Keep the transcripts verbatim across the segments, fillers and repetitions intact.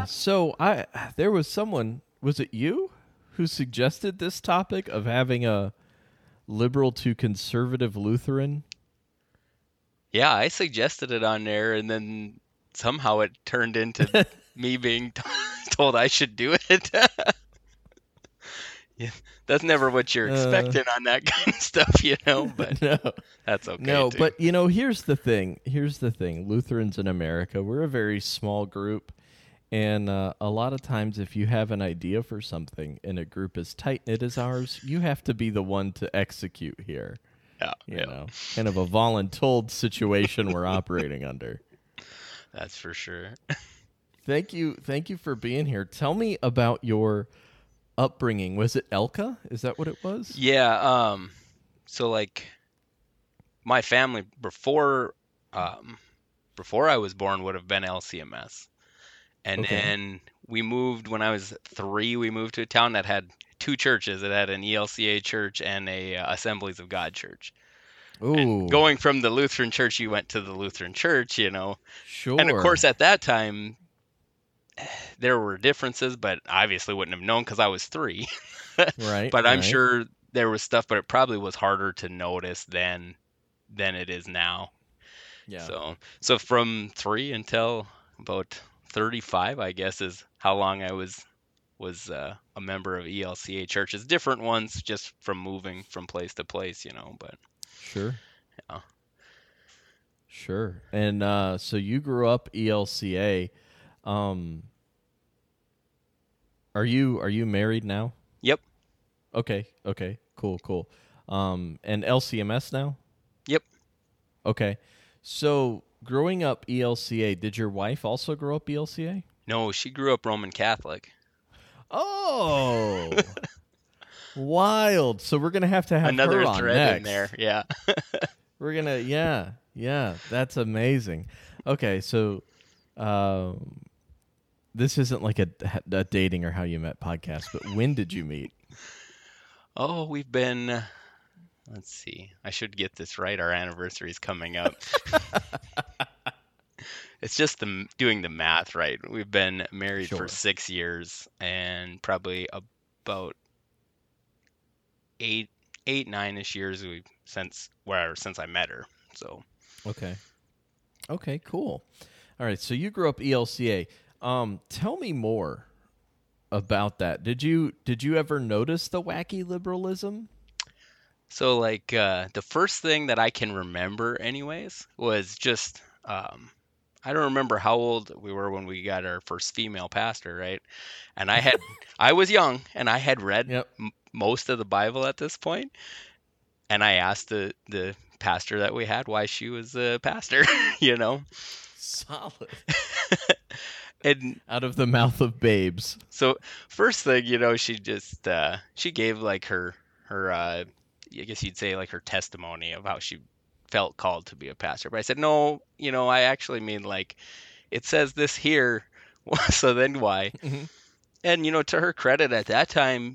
Yeah. So I there was someone, was it you, who suggested this topic of having a liberal to conservative Lutheran? Yeah, I suggested it on there, and then somehow it turned into me being t- told I should do it. Yeah, that's never what you're Uh, expecting on that kind of stuff, you know, but no. that's okay No, too. but you know, here's the thing. Here's the thing. Lutherans in America, we're a very small group. And uh, a lot of times, if you have an idea for something in a group as tight knit as ours, you have to be the one to execute here. Yeah, You yeah, know, kind of a voluntold situation we're operating under. that's for sure. Thank you, thank you for being here. Tell me about your upbringing. Was it Elka? Is that what it was? Yeah, um, so like my family before um before I was born would have been L C M S. And Okay. then we moved when I was three, we moved to a town that had two churches. It had an E L C A church and a uh, Assemblies of God church. And Ooh, going from the Lutheran church, you went to the Lutheran church, you know. And of course, sure. at that time, there were differences, but I obviously wouldn't have known because I was three. Right, But I'm right. sure there was stuff, but it probably was harder to notice than than it is now. Yeah. So, so from three until about thirty-five, I guess, is how long I was was uh, a member of E L C A churches, different ones, just from moving from place to place, you know. But Sure. yeah, Sure. And uh, so you grew up E L C A. Um, are you are you married now? yep, Okay. Okay. Cool. Cool. Um, and L C M S now? yep. Okay. So growing up E L C A, did your wife also grow up E L C A? No, she grew up Roman Catholic. Oh, wild. So we're gonna have to have her Another on thread in there. next. Yeah. We're gonna, yeah, yeah. That's amazing. Okay, so um, this isn't like a, a dating or how you met podcast, but when did you meet? Oh, we've been. Let's see. I should get this right. Our anniversary's coming up. It's just the doing the math right. We've been married for Sure. six years and probably about eight, eight, nine-ish years we since where since I met her. So Okay. Okay. Cool. All right. So you grew up E L C A. Um, tell me more about that. Did you did you ever notice the wacky liberalism? So like uh, the first thing that I can remember, anyways, was just um, I don't remember how old we were when we got our first female pastor, right? And I had I was young and I had read Yep. m- most of the Bible at this point, and I asked the the pastor that we had why she was a pastor, you know. Solid. And Out of the mouth of babes. so first thing, you know, she just uh, she gave like her her uh, I guess you'd say like her testimony of how she felt called to be a pastor. But I said, no, you know, I actually mean like it says this here, so then why? Hmm. And you know, to her credit, at that time,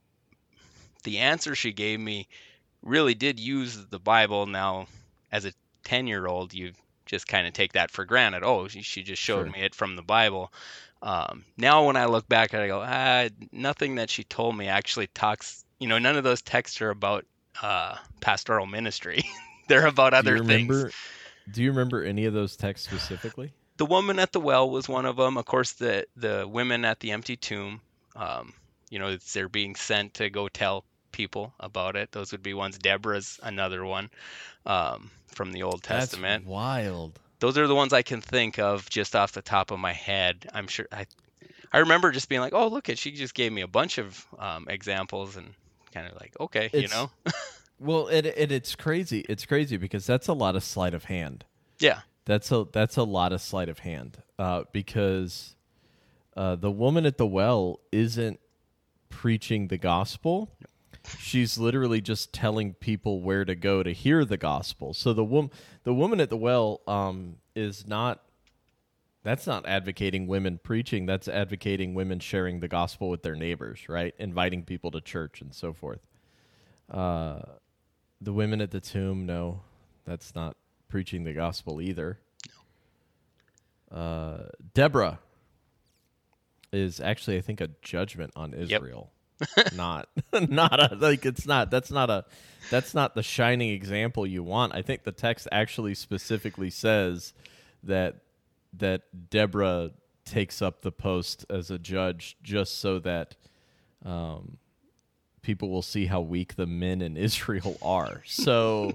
the answer she gave me really did use the Bible. Now, as a ten year old, you just kind of take that for granted. Oh, she, she just showed Sure. me it from the Bible. Um, now, when I look back at it, I go, ah, nothing that she told me actually talks, you know, none of those texts are about uh, pastoral ministry. They're about Do you other things. remember? Do you remember any of those texts specifically? The woman at the well was one of them. Of course, the, the women at the empty tomb, um, you know, it's, they're being sent to go tell people about it. Those would be ones. Deborah's another one um, from the Old That's Testament. wild. Those are the ones I can think of just off the top of my head. I'm sure I I remember just being like, oh, look at she just gave me a bunch of um, examples and kind of like, okay, you It's know, well, it, it it's crazy. It's crazy because that's a lot of sleight of hand. yeah, That's a that's a lot of sleight of hand. Uh, because uh, the woman at the well isn't preaching the gospel. She's literally just telling people where to go to hear the gospel. So the woman, the woman at the well, um, is not. That's not advocating women preaching. That's advocating women sharing the gospel with their neighbors, right? Inviting people to church and so forth. Uh, the women at the tomb, no, that's not preaching the gospel either. Uh, Deborah, is actually, I think, a judgment on Yep. Israel. not not a, like it's not that's not a that's not the shining example you want. I think the text actually specifically says that that Deborah takes up the post as a judge just so that um, people will see how weak the men in Israel are. So,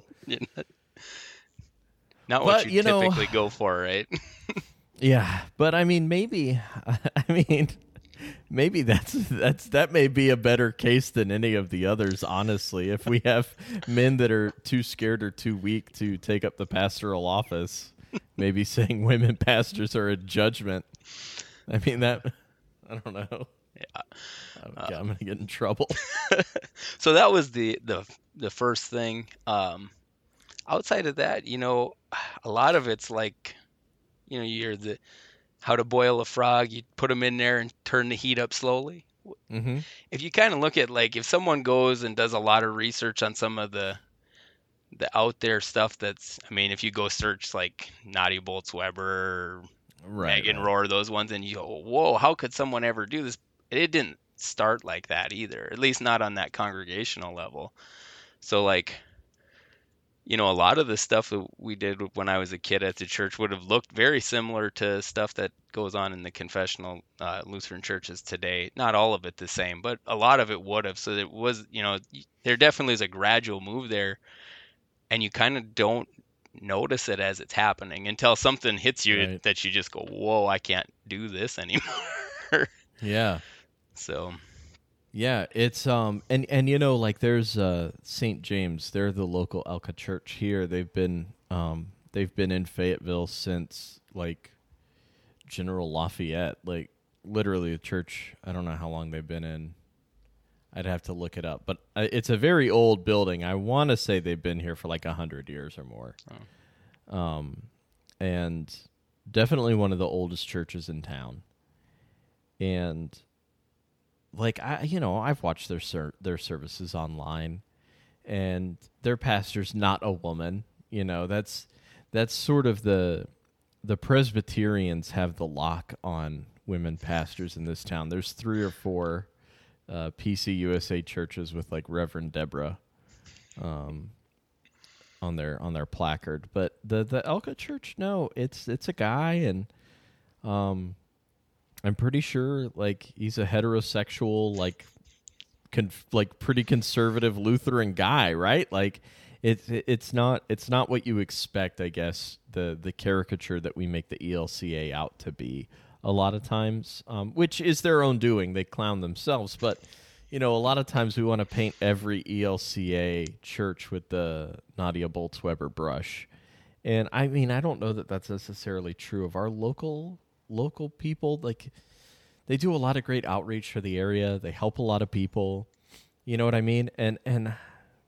Not what but, you you know- typically go for, right? yeah, but I mean, maybe I mean, maybe that's that's that may be a better case than any of the others. Honestly, if we have men that are too scared or too weak to take up the pastoral office, maybe saying women pastors are a judgment. I mean that. I don't know. Yeah. I'm, I'm gonna get in trouble. So that was the the the first thing. Um, outside of that, you know, a lot of it's like, you know, you're the how to boil a frog. You put them in there and turn the heat up slowly. Mm-hmm. If you kind of look at, like, if someone goes and does a lot of research on some of the the out there stuff, that's, I mean, if you go search like Nadia Bolz-Weber, Right. Megan right. Rohr, those ones, and you go, whoa, how could someone ever do this? It didn't start like that either, at least not on that congregational level. So, like, you know, a lot of the stuff that we did when I was a kid at the church would have looked very similar to stuff that goes on in the confessional uh, Lutheran churches today. Not all of it the same, but a lot of it would have. So it was, you know, there definitely is a gradual move there, and you kind of don't notice it as it's happening until something hits you Right. that you just go, whoa, I can't do this anymore. Yeah. So, Yeah, it's um and and you know, like there's uh Saint James, they're the local Elka church here. They've been um they've been in Fayetteville since like General Lafayette, like literally the church. I don't know how long they've been in. I'd have to look it up, but uh, it's a very old building. I want to say they've been here for like a hundred years or more. Um, and definitely one of the oldest churches in town. And like I, you know, I've watched their ser- their services online, and their pastor's not a woman. You know, that's that's sort of the the Presbyterians have the lock on women pastors in this town. There's three or four uh, P C U S A churches with like Reverend Deborah um, on their on their placard, but the the Elka Church, no, it's it's a guy, and um. I'm pretty sure, like, he's a heterosexual, like, conf- like pretty conservative Lutheran guy, right? Like, it's it's not it's not what you expect, I guess, the the caricature that we make the E L C A out to be a lot of times, um, which is their own doing. They clown themselves, but you know, a lot of times we want to paint every E L C A church with the Nadia Bolz-Weber brush, and I mean, I don't know that that's necessarily true of our local. local people. Like, they do a lot of great outreach for the area. They help a lot of people. You know what I mean? And and I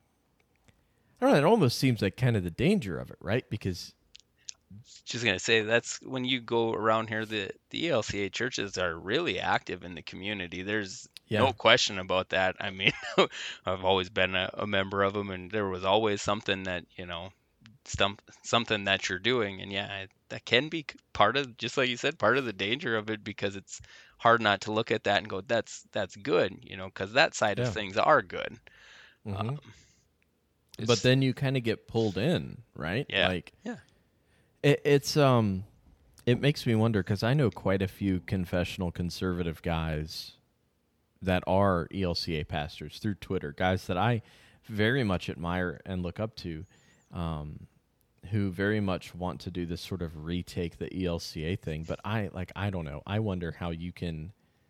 don't know, it almost seems like kind of the danger of it, right? Because just gonna say, that's when you go around here, the the E L C A churches are really active in the community. There's Yeah. no question about that. I mean, I've always been a, a member of them, and there was always something that, you know, stump, something that you're doing, and yeah, it, that can be part of, just like you said, part of the danger of it, because it's hard not to look at that and go, that's that's good, you know, because that side Yeah. of things are good. Mhm. Um, but it's- then you kind of get pulled in, right? Yeah. Like, Yeah. it, it's um, it makes me wonder, because I know quite a few confessional conservative guys that are E L C A pastors through Twitter, guys that I very much admire and look up to, um, who very much want to do this sort of retake the E L C A thing. But I like, I don't know. I wonder how you can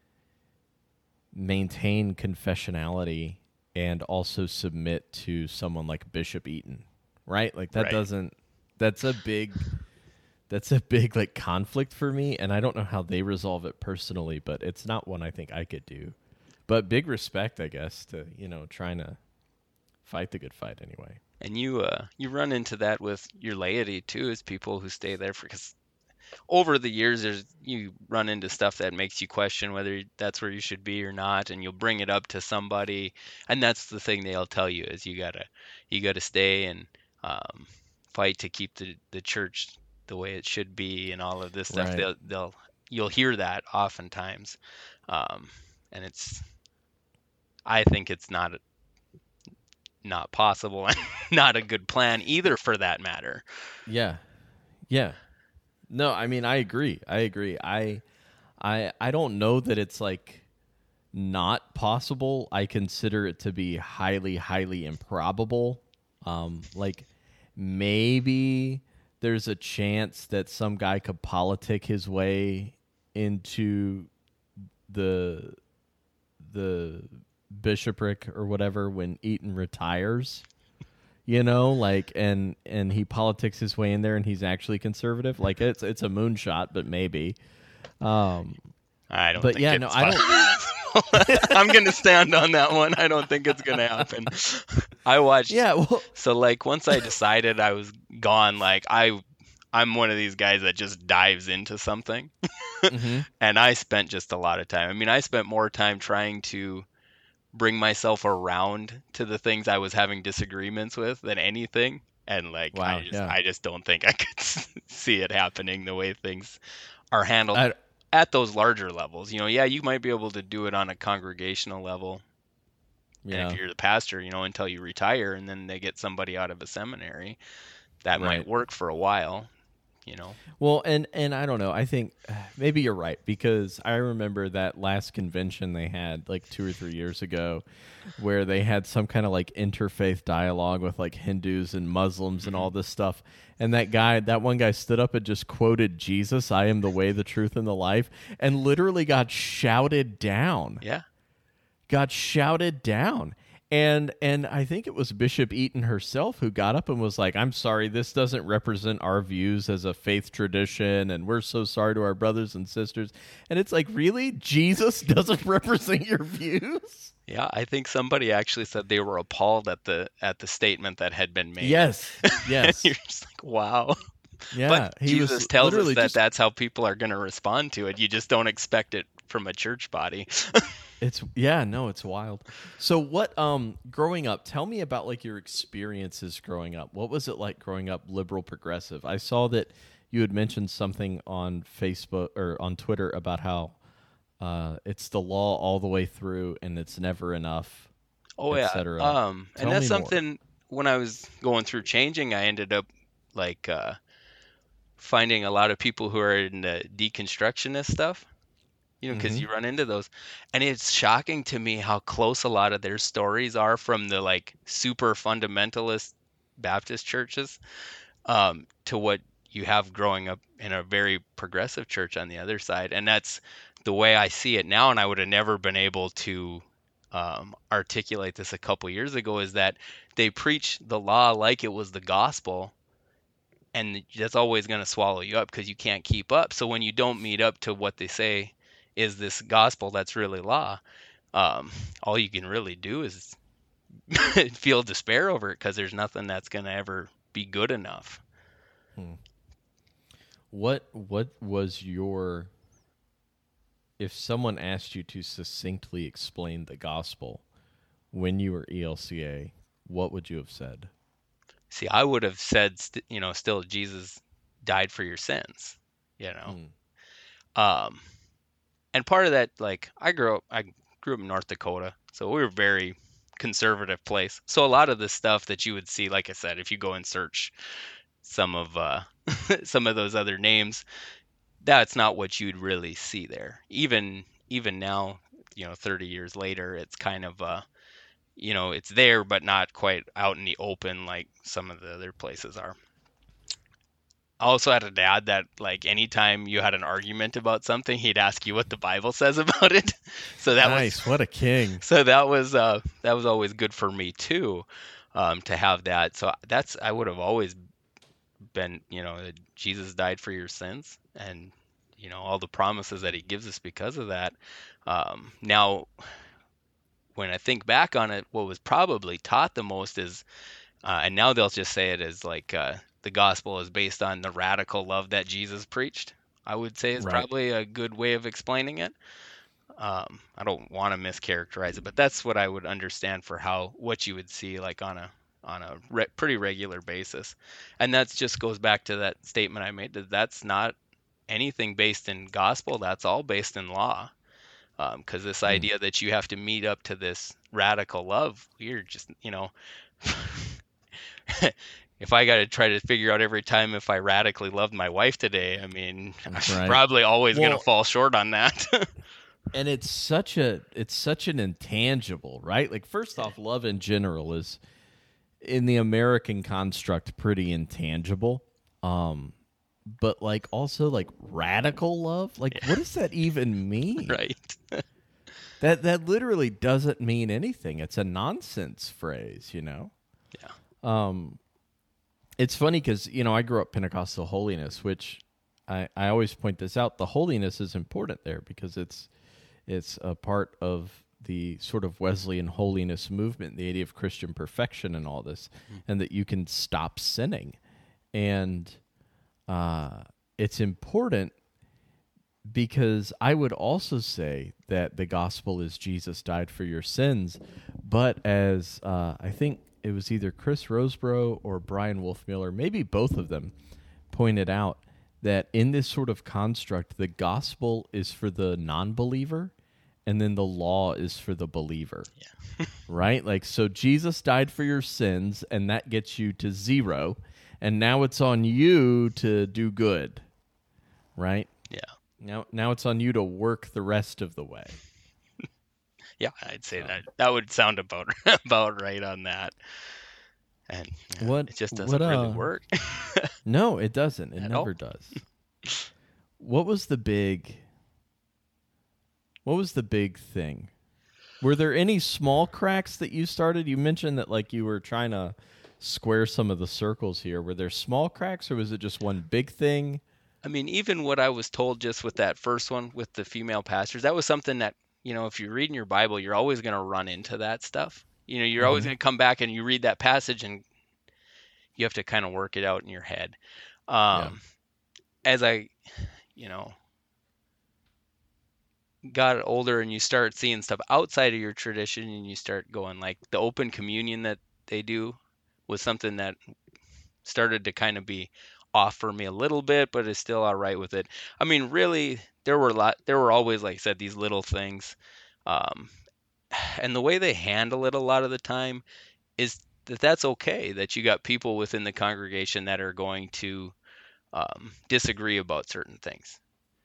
maintain confessionality and also submit to someone like Bishop Eaton, right? Like that Right. doesn't, that's a big, that's a big like conflict for me. And I don't know how they resolve it personally, but it's not one I think I could do. But big respect, I guess, to, you know, trying to fight the good fight anyway. And you uh you run into that with your laity too, as people who stay there, for because over the years there's you run into stuff that makes you question whether that's where you should be or not, and you'll bring it up to somebody, and that's the thing they'll tell you is you gotta you gotta stay and um, fight to keep the the church the way it should be, and all of this stuff. Right. They'll they'll you'll hear that oftentimes, um, and it's I think it's not not possible and not a good plan either, for that matter. Yeah. Yeah. No, I mean, I agree. I agree. I, I, I don't know that it's like not possible. I consider it to be highly, highly improbable. Um, like maybe there's a chance that some guy could politic his way into the the bishopric or whatever when Eaton retires. You know, like, and and he politics his way in there, and he's actually conservative. Like, it's it's a moonshot, but maybe. Um, I don't. but think yeah, it's no, I don't. I'm gonna stand on that one. I don't think it's gonna happen. I watched. Yeah, well, So like once I decided I was gone, like I, I'm one of these guys that just dives into something, mm-hmm. and I spent just a lot of time. I mean, I spent more time trying to bring myself around to the things I was having disagreements with than anything. And like, Wow, I just, yeah. I just don't think I could see it happening the way things are handled I, at those larger levels. You know, yeah, you might be able to do it on a congregational level. yeah, And if you're the pastor, you know, until you retire and then they get somebody out of a seminary, that Right. might work for a while, you know. Well, and and I don't know. I think uh, maybe you're right, because I remember that last convention they had like two or three years ago, where they had some kind of like interfaith dialogue with like Hindus and Muslims and all this stuff. And that guy, that one guy stood up and just quoted Jesus, "I am the way, the truth, and the life," and literally got shouted down. Yeah. Got shouted down. And and I think it was Bishop Eaton herself who got up and was like, "I'm sorry, this doesn't represent our views as a faith tradition, and we're so sorry to our brothers and sisters." And it's like, really? Jesus doesn't represent your views? Yeah, I think somebody actually said they were appalled at the at the statement that had been made. Yes, yes. You're just like, wow. Yeah, But he Jesus was tells us literally that just- that's how people are going to respond to it. You just don't expect it from a church body. It's yeah, no, it's wild. So what um growing up, tell me about like your experiences growing up. What was it like growing up liberal progressive? I saw that you had mentioned something on Facebook or on Twitter about how uh it's the law all the way through and it's never enough. Oh et yeah. cetera. Um Tell and that's me more. something when I was going through changing, I ended up like uh finding a lot of people who are in the deconstructionist stuff. You know, because Mhm. you run into those, and it's shocking to me how close a lot of their stories are from the like super fundamentalist Baptist churches, um, to what you have growing up in a very progressive church on the other side. And that's the way I see it now. And I would have never been able to um, articulate this a couple years ago, is that they preach the law like it was the gospel. And that's always going to swallow you up because you can't keep up. So when you don't meet up to what they say is this gospel that's really law, um, all you can really do is feel despair over it because there's nothing that's going to ever be good enough. What what was your if someone asked you to succinctly explain the gospel when you were E L C A, what would you have said? See, I would have said, st- you know, still Jesus died for your sins, you know. Hmm. Um, and part of that, like, I grew up, I grew up in North Dakota, so we were a very conservative place. So a lot of the stuff that you would see, like I said, if you go and search some of uh, some of those other names, that's not what you'd really see there. Even even now, you know, thirty years later, it's kind of uh, you know, it's there, but not quite out in the open like some of the other places are. I also had a dad that, like, anytime you had an argument about something, he'd ask you what the Bible says about it. So that Nice, was what a king. so that was uh, that was always good for me too, um, to have that. So that's I would have always been, you know, that Jesus died for your sins, and you know all the promises that He gives us because of that. Um, now, when I think back on it, what was probably taught the most is, uh, and now they'll just say it as like uh, the gospel is based on the radical love that Jesus preached. I would say is Right. probably a good way of explaining it. Um, I don't want to mischaracterize it, but that's what I would understand for how what you would see like on a on a re- pretty regular basis, and that just goes back to that statement I made that that's not anything based in gospel, that's all based in law. Because this Hmm. idea that you have to meet up to this radical love, you're just, you know, if I got to try to figure out every time if I radically loved my wife today, I mean, I'm Right. probably always going to Well, fall short on that. and it's such a it's such an intangible, right? Like first off, love in general is in the American construct pretty intangible. Um but like also like radical love, like what does that even mean? Right. That that literally doesn't mean anything. It's a nonsense phrase, you know. Yeah. Um it's funny cuz you know, I grew up Pentecostal holiness, which I I always point this out. The holiness is important there because it's it's a part of the sort of Wesleyan holiness movement, the idea of Christian perfection and all this, and that you can stop sinning. And uh, it's important because I would also say that the gospel is Jesus died for your sins. But as uh, I think it was either Chris Roseborough or Brian Wolfmuller, maybe both of them, pointed out that in this sort of construct, the gospel is for the non believer and then the law is for the believer. Yeah. Right? Like, so Jesus died for your sins, and that gets you to zero. And now it's on you to do good. Right? Yeah. Now, now it's on you to work the rest of the way. Yeah, I'd say So, that that would sound about about right on that. And yeah, what, it just what, doesn't really uh, work no, it doesn't. It at never all. does. What was the big, what was the big thing? Were there any small cracks that you started? You mentioned that like you were trying to square some of the circles here. Were there small cracks or was it just one big thing? I mean, even what I was told just with that first one with the female pastors, that was something that, you know, if you're reading your Bible, you're always going to run into that stuff. You know, you're always Mm-hmm. going to come back and you read that passage and you have to kind of work it out in your head. Yeah. Um, as I, you know, got older and you start seeing stuff outside of your tradition and you start going like the open communion that they do was something that started to kind of be off for me a little bit, but is still all right with it. I mean, really, there were a lot, there were always, like I said, these little things. Um, and the way they handle it a lot of the time is that that's okay, that you got people within the congregation that are going to um, disagree about certain things.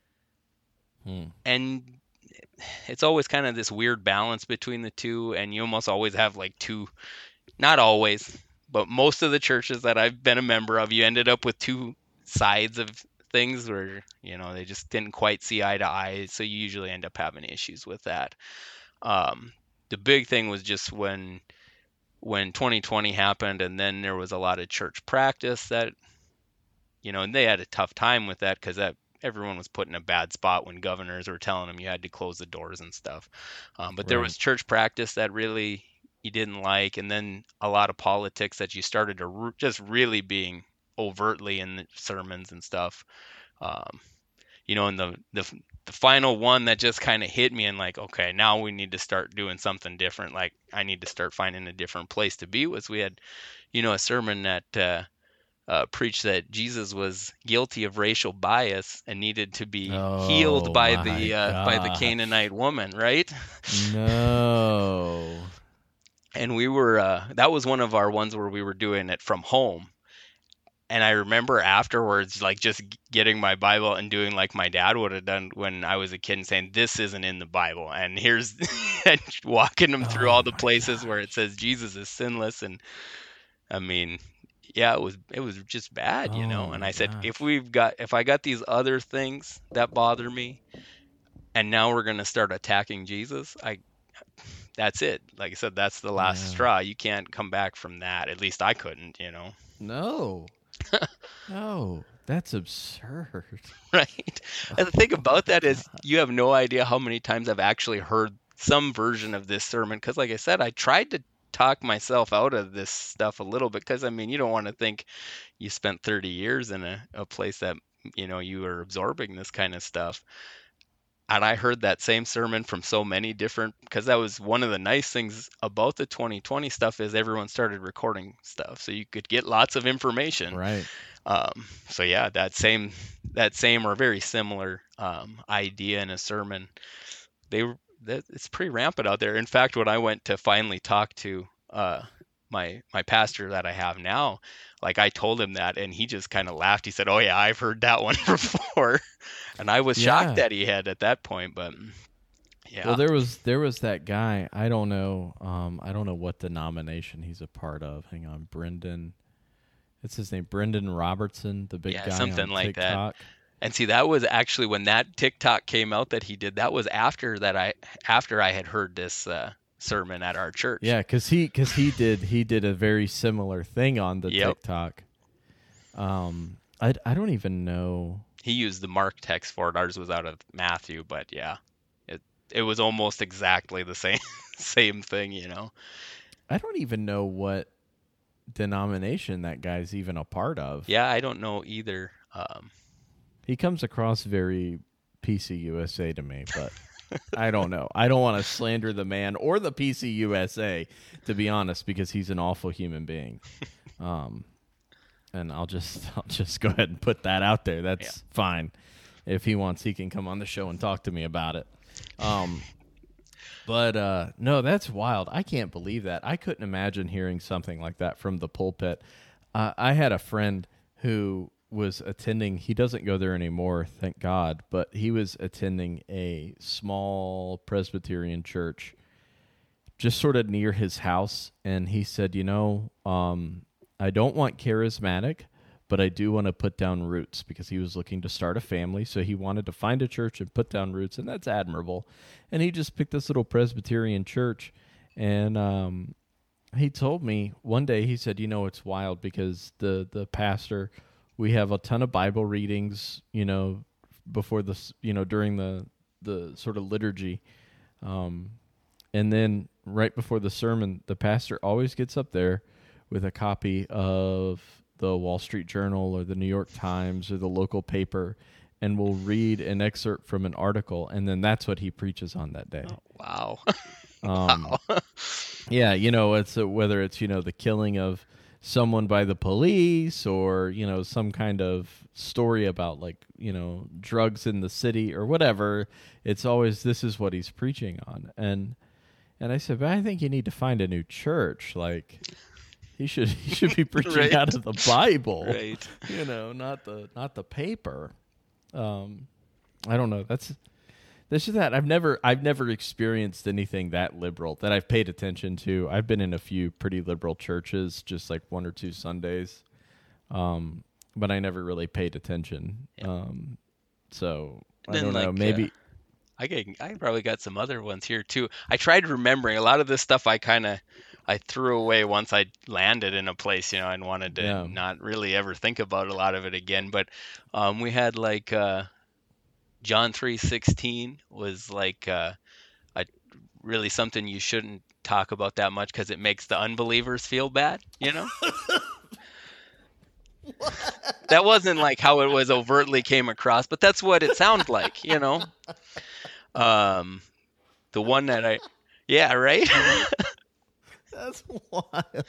Hmm. And it's always kind of this weird balance between the two. And you almost always have like two, not always, but most of the churches that I've been a member of, you ended up with two sides of things where, you know, they just didn't quite see eye to eye. So you usually end up having issues with that. Um, the big thing was just when when twenty twenty happened, and then there was a lot of church practice that, you know, and they had a tough time with that because that everyone was put in a bad spot when governors were telling them you had to close the doors and stuff. Um, but there Right. was church practice that really you didn't like, and then a lot of politics that you started to re- just really being overtly in the sermons and stuff. Um, you know, and the the the final one that just kind of hit me and like, okay, now we need to start doing something different. Like I need to start finding a different place to be. Was we had, you know, a sermon that uh, uh, preached that Jesus was guilty of racial bias and needed to be healed Oh by my the uh, by the gosh. Canaanite woman, right? No. And we were uh, that was one of our ones where we were doing it from home. And I remember afterwards, like just getting my Bible and doing like my dad would have done when I was a kid and saying, this isn't in the Bible. And here's and walking them through Oh all the my places where it gosh. says Jesus is sinless. And I mean, yeah, it was it was just bad, you Oh know. And my I said, if gosh. we've got if I got these other things that bother me, and now we're gonna start attacking Jesus, I that's it. Like I said, that's the last Yeah. straw. You can't come back from that. At least I couldn't, you know. No. No. That's absurd. Right. And the Oh thing my about that is god. you have no idea how many times I've actually heard some version of this sermon. Because, like I said, I tried to talk myself out of this stuff a little bit. Because, I mean, you don't want to think you spent thirty years in a, a place that, you know, you were absorbing this kind of stuff. and I heard that same sermon from so many different, because that was one of the nice things about the twenty twenty stuff is everyone started recording stuff, so you could get lots of information. Right. Um, so yeah, that same that same or very similar um, idea in a sermon, they were that, it's pretty rampant out there. In fact, when I went to finally talk to uh, my my pastor that I have now, like I told him that, and he just kind of laughed. He said, "Oh yeah, I've heard that one before," and I was Yeah. shocked that he had at that point. But yeah, Well, there was there was that guy. I don't know. Um, I don't know what denomination he's a part of. Hang on, Brendan. It's his name, Brendan Robertson, the big Yeah, guy something on like that. TikTok. And see, that was actually when that TikTok came out that he did. That was after that I after I had heard this uh, sermon at our church. Yeah, because he because he did he did a very similar thing on the Yep. TikTok. Um, I I don't even know. He used the Mark text for it. Ours was out of Matthew, but yeah, it it was almost exactly the same same thing, you know. I don't even know what denomination that guy's even a part of. Yeah, I don't know either. Um, He comes across very P C U S A to me, but I don't know. I don't want to slander the man or the P C U S A, to be honest, because he's an awful human being. Um, and I'll just I'll just go ahead and put that out there. That's Yeah. fine. If he wants, he can come on the show and talk to me about it. Um, but uh, no, that's wild. I can't believe that. I couldn't imagine hearing something like that from the pulpit. Uh, I had a friend who was attending, he doesn't go there anymore, thank God, but he was attending a small Presbyterian church just sort of near his house, and he said, you know, um, I don't want charismatic, but I do want to put down roots, because he was looking to start a family, so he wanted to find a church and put down roots, and that's admirable. And he just picked this little Presbyterian church, and um, he told me one day, he said, you know, it's wild, because the, the pastor, we have a ton of Bible readings, you know, before this, you know, during the, the sort of liturgy. Um, and then right before the sermon, the pastor always gets up there with a copy of the Wall Street Journal or the New York Times or the local paper, and will read an excerpt from an article. And then that's what he preaches on that day. oh, wow. Um, wow. Yeah, you know, it's a, whether it's, you know, the killing of someone by the police, or, you know, some kind of story about, like, you know, drugs in the city or whatever. It's always, this is what he's preaching on. And and I said, but I think you need to find a new church. Like, he should he should be preaching Right. out of the Bible, Right. you know, not the not the paper. Um, I don't know. That's This is that. I've never I've never experienced anything that liberal that I've paid attention to. I've been in a few pretty liberal churches, just like one or two Sundays, um, but I never really paid attention. Yeah. Um, so I Then, don't know. like, Maybe uh, I get, I probably got some other ones here too. I tried remembering a lot of this stuff. I kind of I threw away once I landed in a place, you know, and wanted to Yeah. not really ever think about a lot of it again. But um, we had like uh, John three sixteen was like uh, a really something you shouldn't talk about that much because it makes the unbelievers feel bad, you know. That wasn't like how it was overtly came across, but that's what it sounded like, you know. Um, the one that I, yeah, right. that's wild.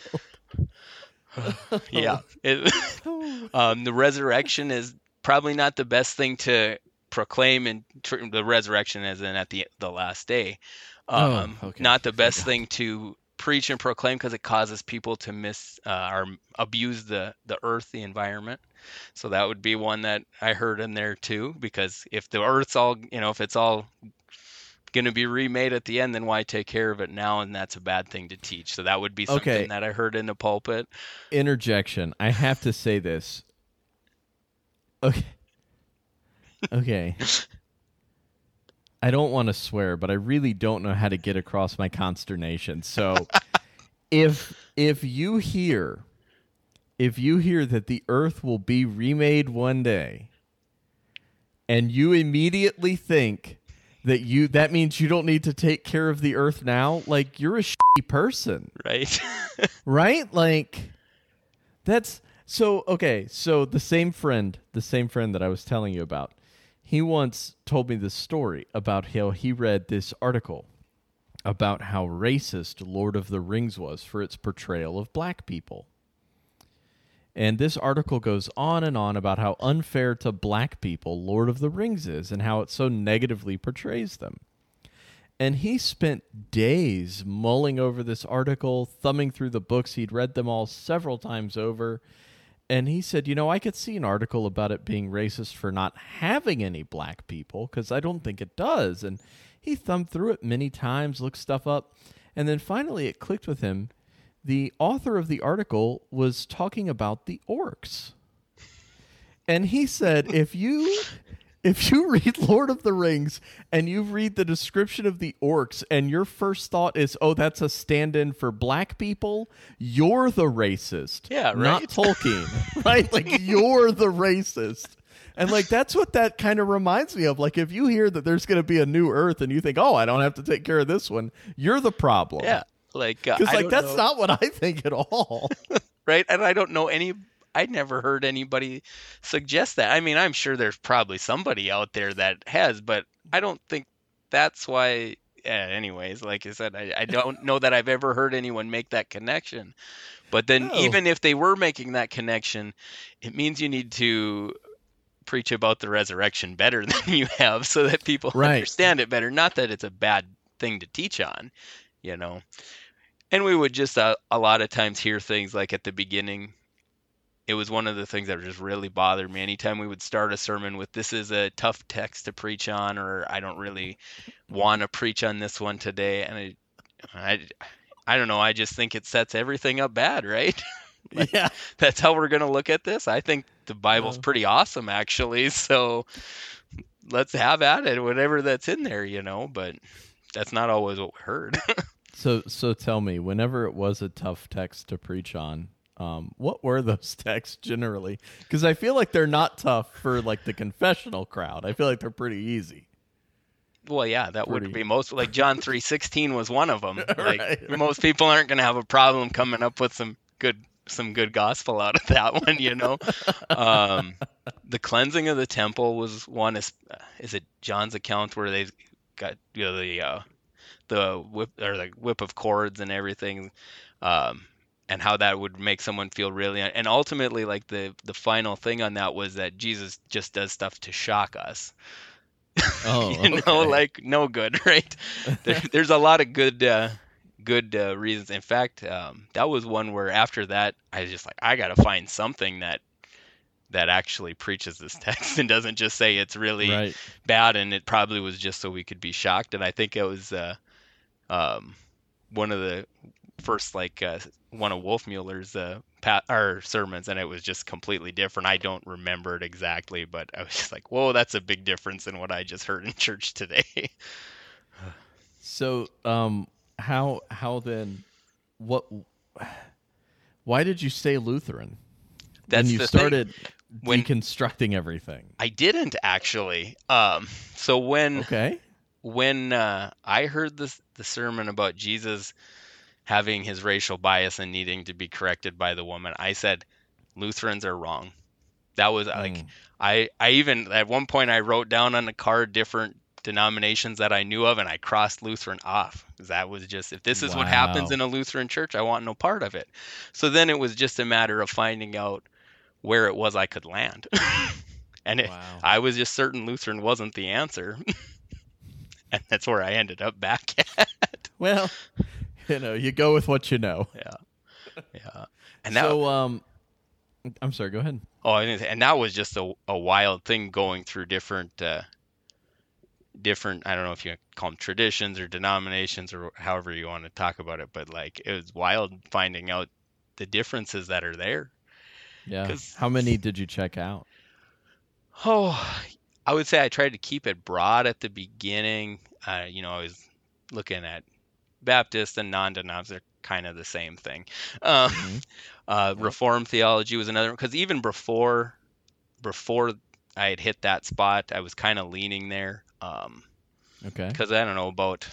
Yeah. It, um, the resurrection is probably not the best thing to proclaim, and tr- the resurrection as in at the the last day. Um, Oh, okay. Not the best Forgot. thing to preach and proclaim because it causes people to miss uh, or abuse the the earth, the environment. So that would be one that I heard in there too, because if the earth's all, you know, if it's all going to be remade at the end, then why take care of it now? And that's a bad thing to teach. So that would be something Okay. that I heard in the pulpit. Interjection. I have to say this. Okay. Okay. I don't want to swear, but I really don't know how to get across my consternation. So if if you hear if you hear that the earth will be remade one day, and you immediately think that you that means you don't need to take care of the earth now, like, you're a shitty person. Right. Right? Like, that's so okay. So the same friend, the same friend that I was telling you about, he once told me this story about how he read this article about how racist Lord of the Rings was for its portrayal of black people. And this article goes on and on about how unfair to black people Lord of the Rings is and how it so negatively portrays them. And he spent days mulling over this article, thumbing through the books. He'd read them all several times over. And he said, you know, I could see an article about it being racist for not having any black people, because I don't think it does. And he thumbed through it many times, looked stuff up, and then finally it clicked with him. The author of the article was talking about the orcs. And he said, if you if you read Lord of the Rings and you read the description of the orcs and your first thought is, oh, that's a stand-in for black people, you're the racist. Yeah, right. Not Tolkien, right? Like, you're the racist. And, like, that's what that kind of reminds me of. Like, if you hear that there's going to be a new Earth and you think, oh, I don't have to take care of this one, you're the problem. Yeah. Like, uh, because, like, that's know. not what I think at all. Right? And I don't know any, I never heard anybody suggest that. I mean, I'm sure there's probably somebody out there that has, but I don't think that's why. Yeah, anyways, like I said, I, I don't know that I've ever heard anyone make that connection. But then No. even if they were making that connection, it means you need to preach about the resurrection better than you have so that people Right. understand it better. Not that it's a bad thing to teach on, you know. And we would just uh, a lot of times hear things like at the beginning. It was one of the things that just really bothered me. Anytime we would start a sermon with, this is a tough text to preach on, or I don't really want to preach on this one today. And I, I, I don't know. I just think it sets everything up bad, right? Like, Yeah. that's how we're going to look at this. I think the Bible's Yeah. pretty awesome, actually. So let's have at it, whatever that's in there, you know, but that's not always what we heard. So, so tell me, whenever it was a tough text to preach on, um, what were those texts generally? Because I feel like they're not tough for like the confessional crowd. I feel like they're pretty easy. Well, yeah, that Pretty- would be most, like John three sixteen was one of them. Like Right, right. most people aren't going to have a problem coming up with some good some good gospel out of that one, you know. um, the cleansing of the temple was one. Is is it John's account where they got, you know, the uh, the whip or the whip of cords and everything, um, and how that would make someone feel really, and ultimately, like the the final thing on that was that Jesus just does stuff to shock us. Oh, you know, okay. like no good, right? There, there's a lot of good, uh, good uh, reasons. In fact, um, that was one where after that, I was just like, I gotta find something that that actually preaches this text and doesn't just say it's really Right. bad. And it probably was just so we could be shocked. And I think it was uh, um, one of the first, like uh, one of Wolfmueller's uh, pat- or sermons, and it was just completely different. I don't remember it exactly, but I was just like, whoa, that's a big difference in what I just heard in church today. So, um, how how then? What? Why did you stay Lutheran? That's when you the thing. started When- deconstructing everything. I didn't actually. Um, so when Okay. when uh, I heard this the sermon about Jesus having his racial bias and needing to be corrected by the woman, I said, Lutherans are wrong. That was like, Mm. I, I even, at one point I wrote down on the card different denominations that I knew of, and I crossed Lutheran off. 'Cause that was just, if this is what happens Wow. in a Lutheran church, I want no part of it. So then it was just a matter of finding out where it was I could land. And it, Wow. I was just certain Lutheran wasn't the answer. And that's where I ended up back at. Well, you know, you go with what you know. Yeah. Yeah. And that, So, um, I'm sorry. Go ahead. oh, and and that was just a, a wild thing going through different, uh, different, I don't know if you call them traditions or denominations or however you want to talk about it, but like it was wild finding out the differences that are there. Yeah. 'Cause- How many did you check out? Oh, I would say I tried to keep it broad at the beginning. Uh, you know, I was looking at Baptist and non-denoms, they're kind of the same thing. Um, Mhm. uh, Yep. Reformed theology was another one, because even before before I had hit that spot, I was kind of leaning there. Um, Okay. because I don't know, about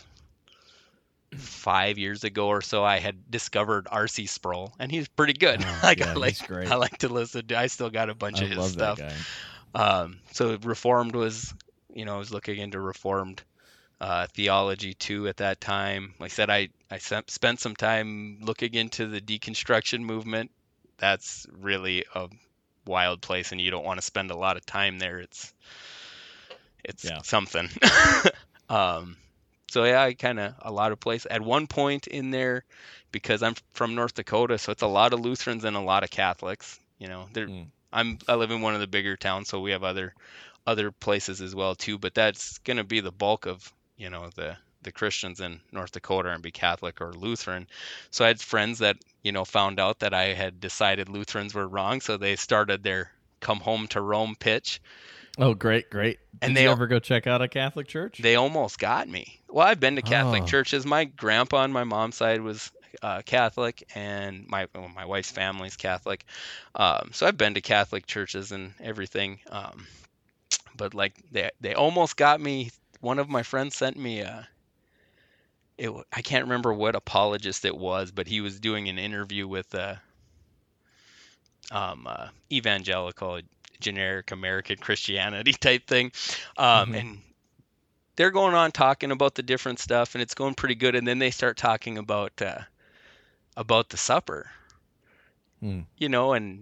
five years ago or so, I had discovered R C Sproul, and he's pretty good. Oh, like yeah, I like, he's great. I like to listen to. I still got a bunch I of his love stuff. that guy. Um, so Reformed was, you know, I was looking into Reformed uh, theology too at that time. Like I said, I I spent some time looking into the deconstruction movement. That's really a wild place, and you don't want to spend a lot of time there. It's it's Yeah. something. um, so yeah, I kind of a lot of places. At one point in there, because I'm from North Dakota, so it's a lot of Lutherans and a lot of Catholics. You know, there. Mm. I'm I live in one of the bigger towns, so we have other other places as well too. But that's going to be the bulk of, you know, the the Christians in North Dakota and be Catholic or Lutheran. So I had friends that, you know, found out that I had decided Lutherans were wrong, so they started their come home to Rome pitch. Oh, great, great. Did And you they ever go check out a Catholic church? They almost got me. Well, I've been to Catholic Oh. churches. My grandpa on my mom's side was uh, Catholic, and my well, my wife's family's Catholic. Um, so I've been to Catholic churches and everything. Um, but like they they almost got me. One of my friends sent me a. It, I can't remember what apologist it was, but he was doing an interview with a um, uh, evangelical, generic American Christianity type thing, um, Mhm. and they're going on talking about the different stuff, and it's going pretty good. And then they start talking about uh, about the supper, Mm. you know, and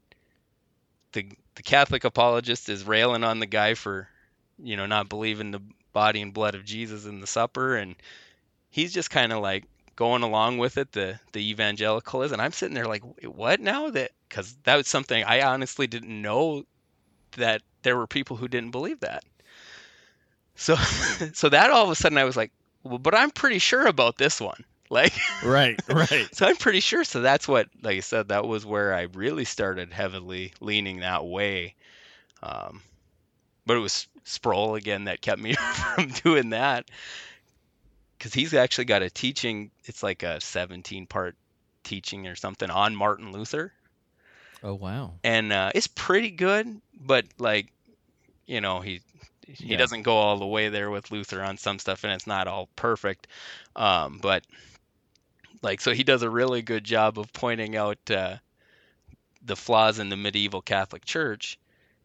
the the Catholic apologist is railing on the guy for, you know, not believing the body and blood of Jesus in the supper, and he's just kind of like going along with it. The the evangelical is, and I'm sitting there like, what now? That because that was something I honestly didn't know, that there were people who didn't believe that. So, so that all of a sudden I was like, well, but I'm pretty sure about this one. Like, Right, right. so I'm pretty sure. So that's what, like I said, that was where I really started heavily leaning that way. Um, but it was Sproul again that kept me from doing that, because he's actually got a teaching. It's like a seventeen part teaching or something on Martin Luther. Oh, wow. And uh, it's pretty good, but like, you know, he he Yeah. doesn't go all the way there with Luther on some stuff, and it's not all perfect. Um, but like, so he does a really good job of pointing out uh, the flaws in the medieval Catholic Church.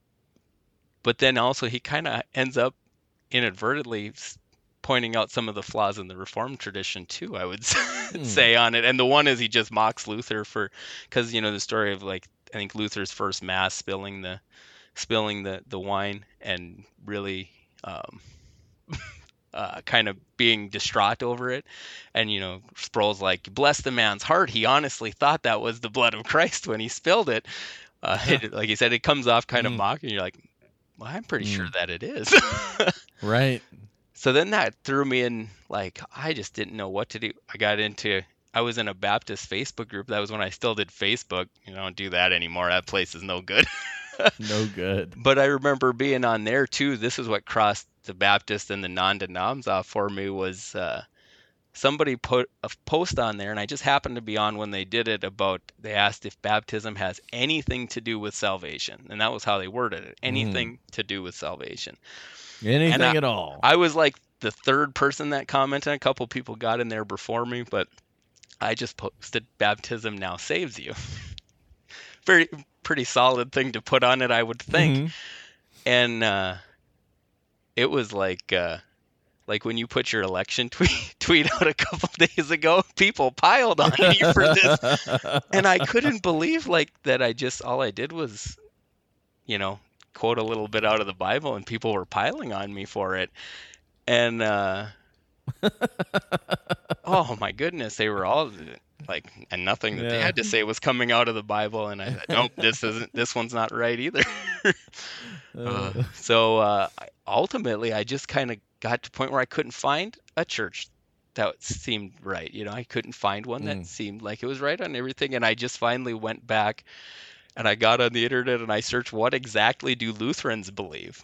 But then also he kind of ends up inadvertently pointing out some of the flaws in the Reformed tradition too, I would Hmm. say on it. And the one is he just mocks Luther for, because, you know, the story of like, I think Luther's first mass spilling the spilling the, the wine and really um, uh, kind of being distraught over it. And, you know, Sproul's like, bless the man's heart. He honestly thought that was the blood of Christ when he spilled it. Uh, it like he said, it comes off kind of Mm. mocking. You're like, well, I'm pretty Mm. sure that it is. Right. So then that threw me in, like, I just didn't know what to do. I got into, I was in a Baptist Facebook group. That was when I still did Facebook. You know, I don't do that anymore. That place is no good. No good. But I remember being on there too. This is what crossed the Baptist and the non-denoms off for me, was uh, somebody put a post on there, and I just happened to be on when they did it, about, they asked if baptism has anything to do with salvation. And that was how they worded it. Anything to do with salvation. Anything I- at all. I was like the third person that commented. A couple people got in there before me, but I just posted baptism now saves you. Very pretty solid thing to put on it, I would think. Mhm. And uh, it was like uh, like when you put your election tweet tweet out a couple days ago, people piled on me for this, and I couldn't believe like that. I just all I did was, you know, quote a little bit out of the Bible, and people were piling on me for it. And uh, oh my goodness, they were all like, and nothing that they Yeah. had to say was coming out of the Bible. And I said, nope, this isn't. This one's not right either. Uh, Uh, so uh, I- ultimately, I just kind of got to the point where I couldn't find a church that seemed right. You know, I couldn't find one that Mm. seemed like it was right on everything. And I just finally went back and I got on the internet and I searched, what exactly do Lutherans believe?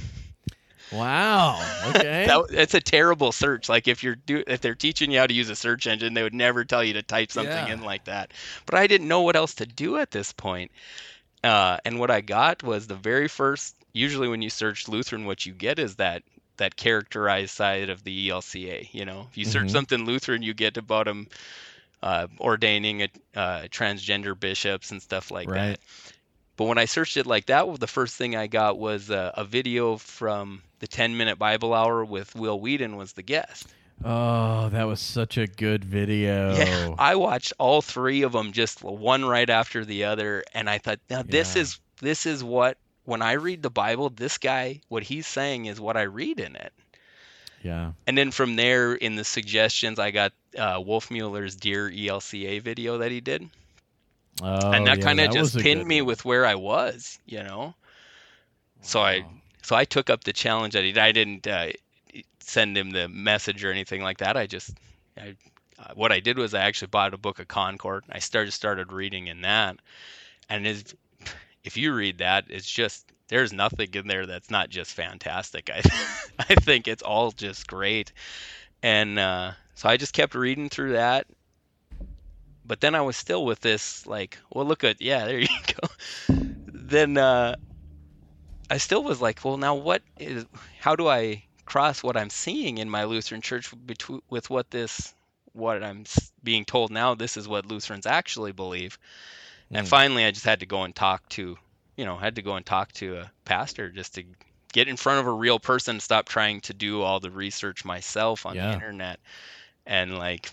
wow. Okay. That, it's a terrible search. Like if you're do if they're teaching you how to use a search engine, they would never tell you to type something Yeah. in like that. But I didn't know what else to do at this point. Uh, and what I got was the very first. Usually, when you search Lutheran, what you get is that that characterized side of the E L C A. You know, if you search Mhm. something Lutheran, you get about them uh, ordaining a, uh, transgender bishops and stuff like Right. that. But when I searched it like that, well, the first thing I got was a, a video from the ten minute Bible Hour with Will Wheaton was the guest. Oh, that was such a good video. Yeah, I watched all three of them, just one right after the other, and I thought, now this Yeah. is this is what, when I read the Bible, this guy, what he's saying is what I read in it. Yeah. And then from there, in the suggestions, I got uh, Wolfmueller's Dear E L C A video that he did, Oh, and that yeah, kind of that just was a pinned good me one. with where I was, you know. So I Wow. so I took up the challenge that he did. I didn't uh, send him the message or anything like that. I just I, uh, what I did was I actually bought a book of Concord. I started started reading in that, and is if you read that, it's just, there's nothing in there that's not just fantastic. I I think it's all just great, and uh, so I just kept reading through that. But then I was still with this, like, well, look at, yeah, there you go. Then uh, I still was like, well, now what is, how do I cross what I'm seeing in my Lutheran church between, with what this, what I'm s- being told now, this is what Lutherans actually believe. And Mm. finally, I just had to go and talk to, you know, had to go and talk to a pastor just to get in front of a real person, stop trying to do all the research myself on the Yeah. internet. And like,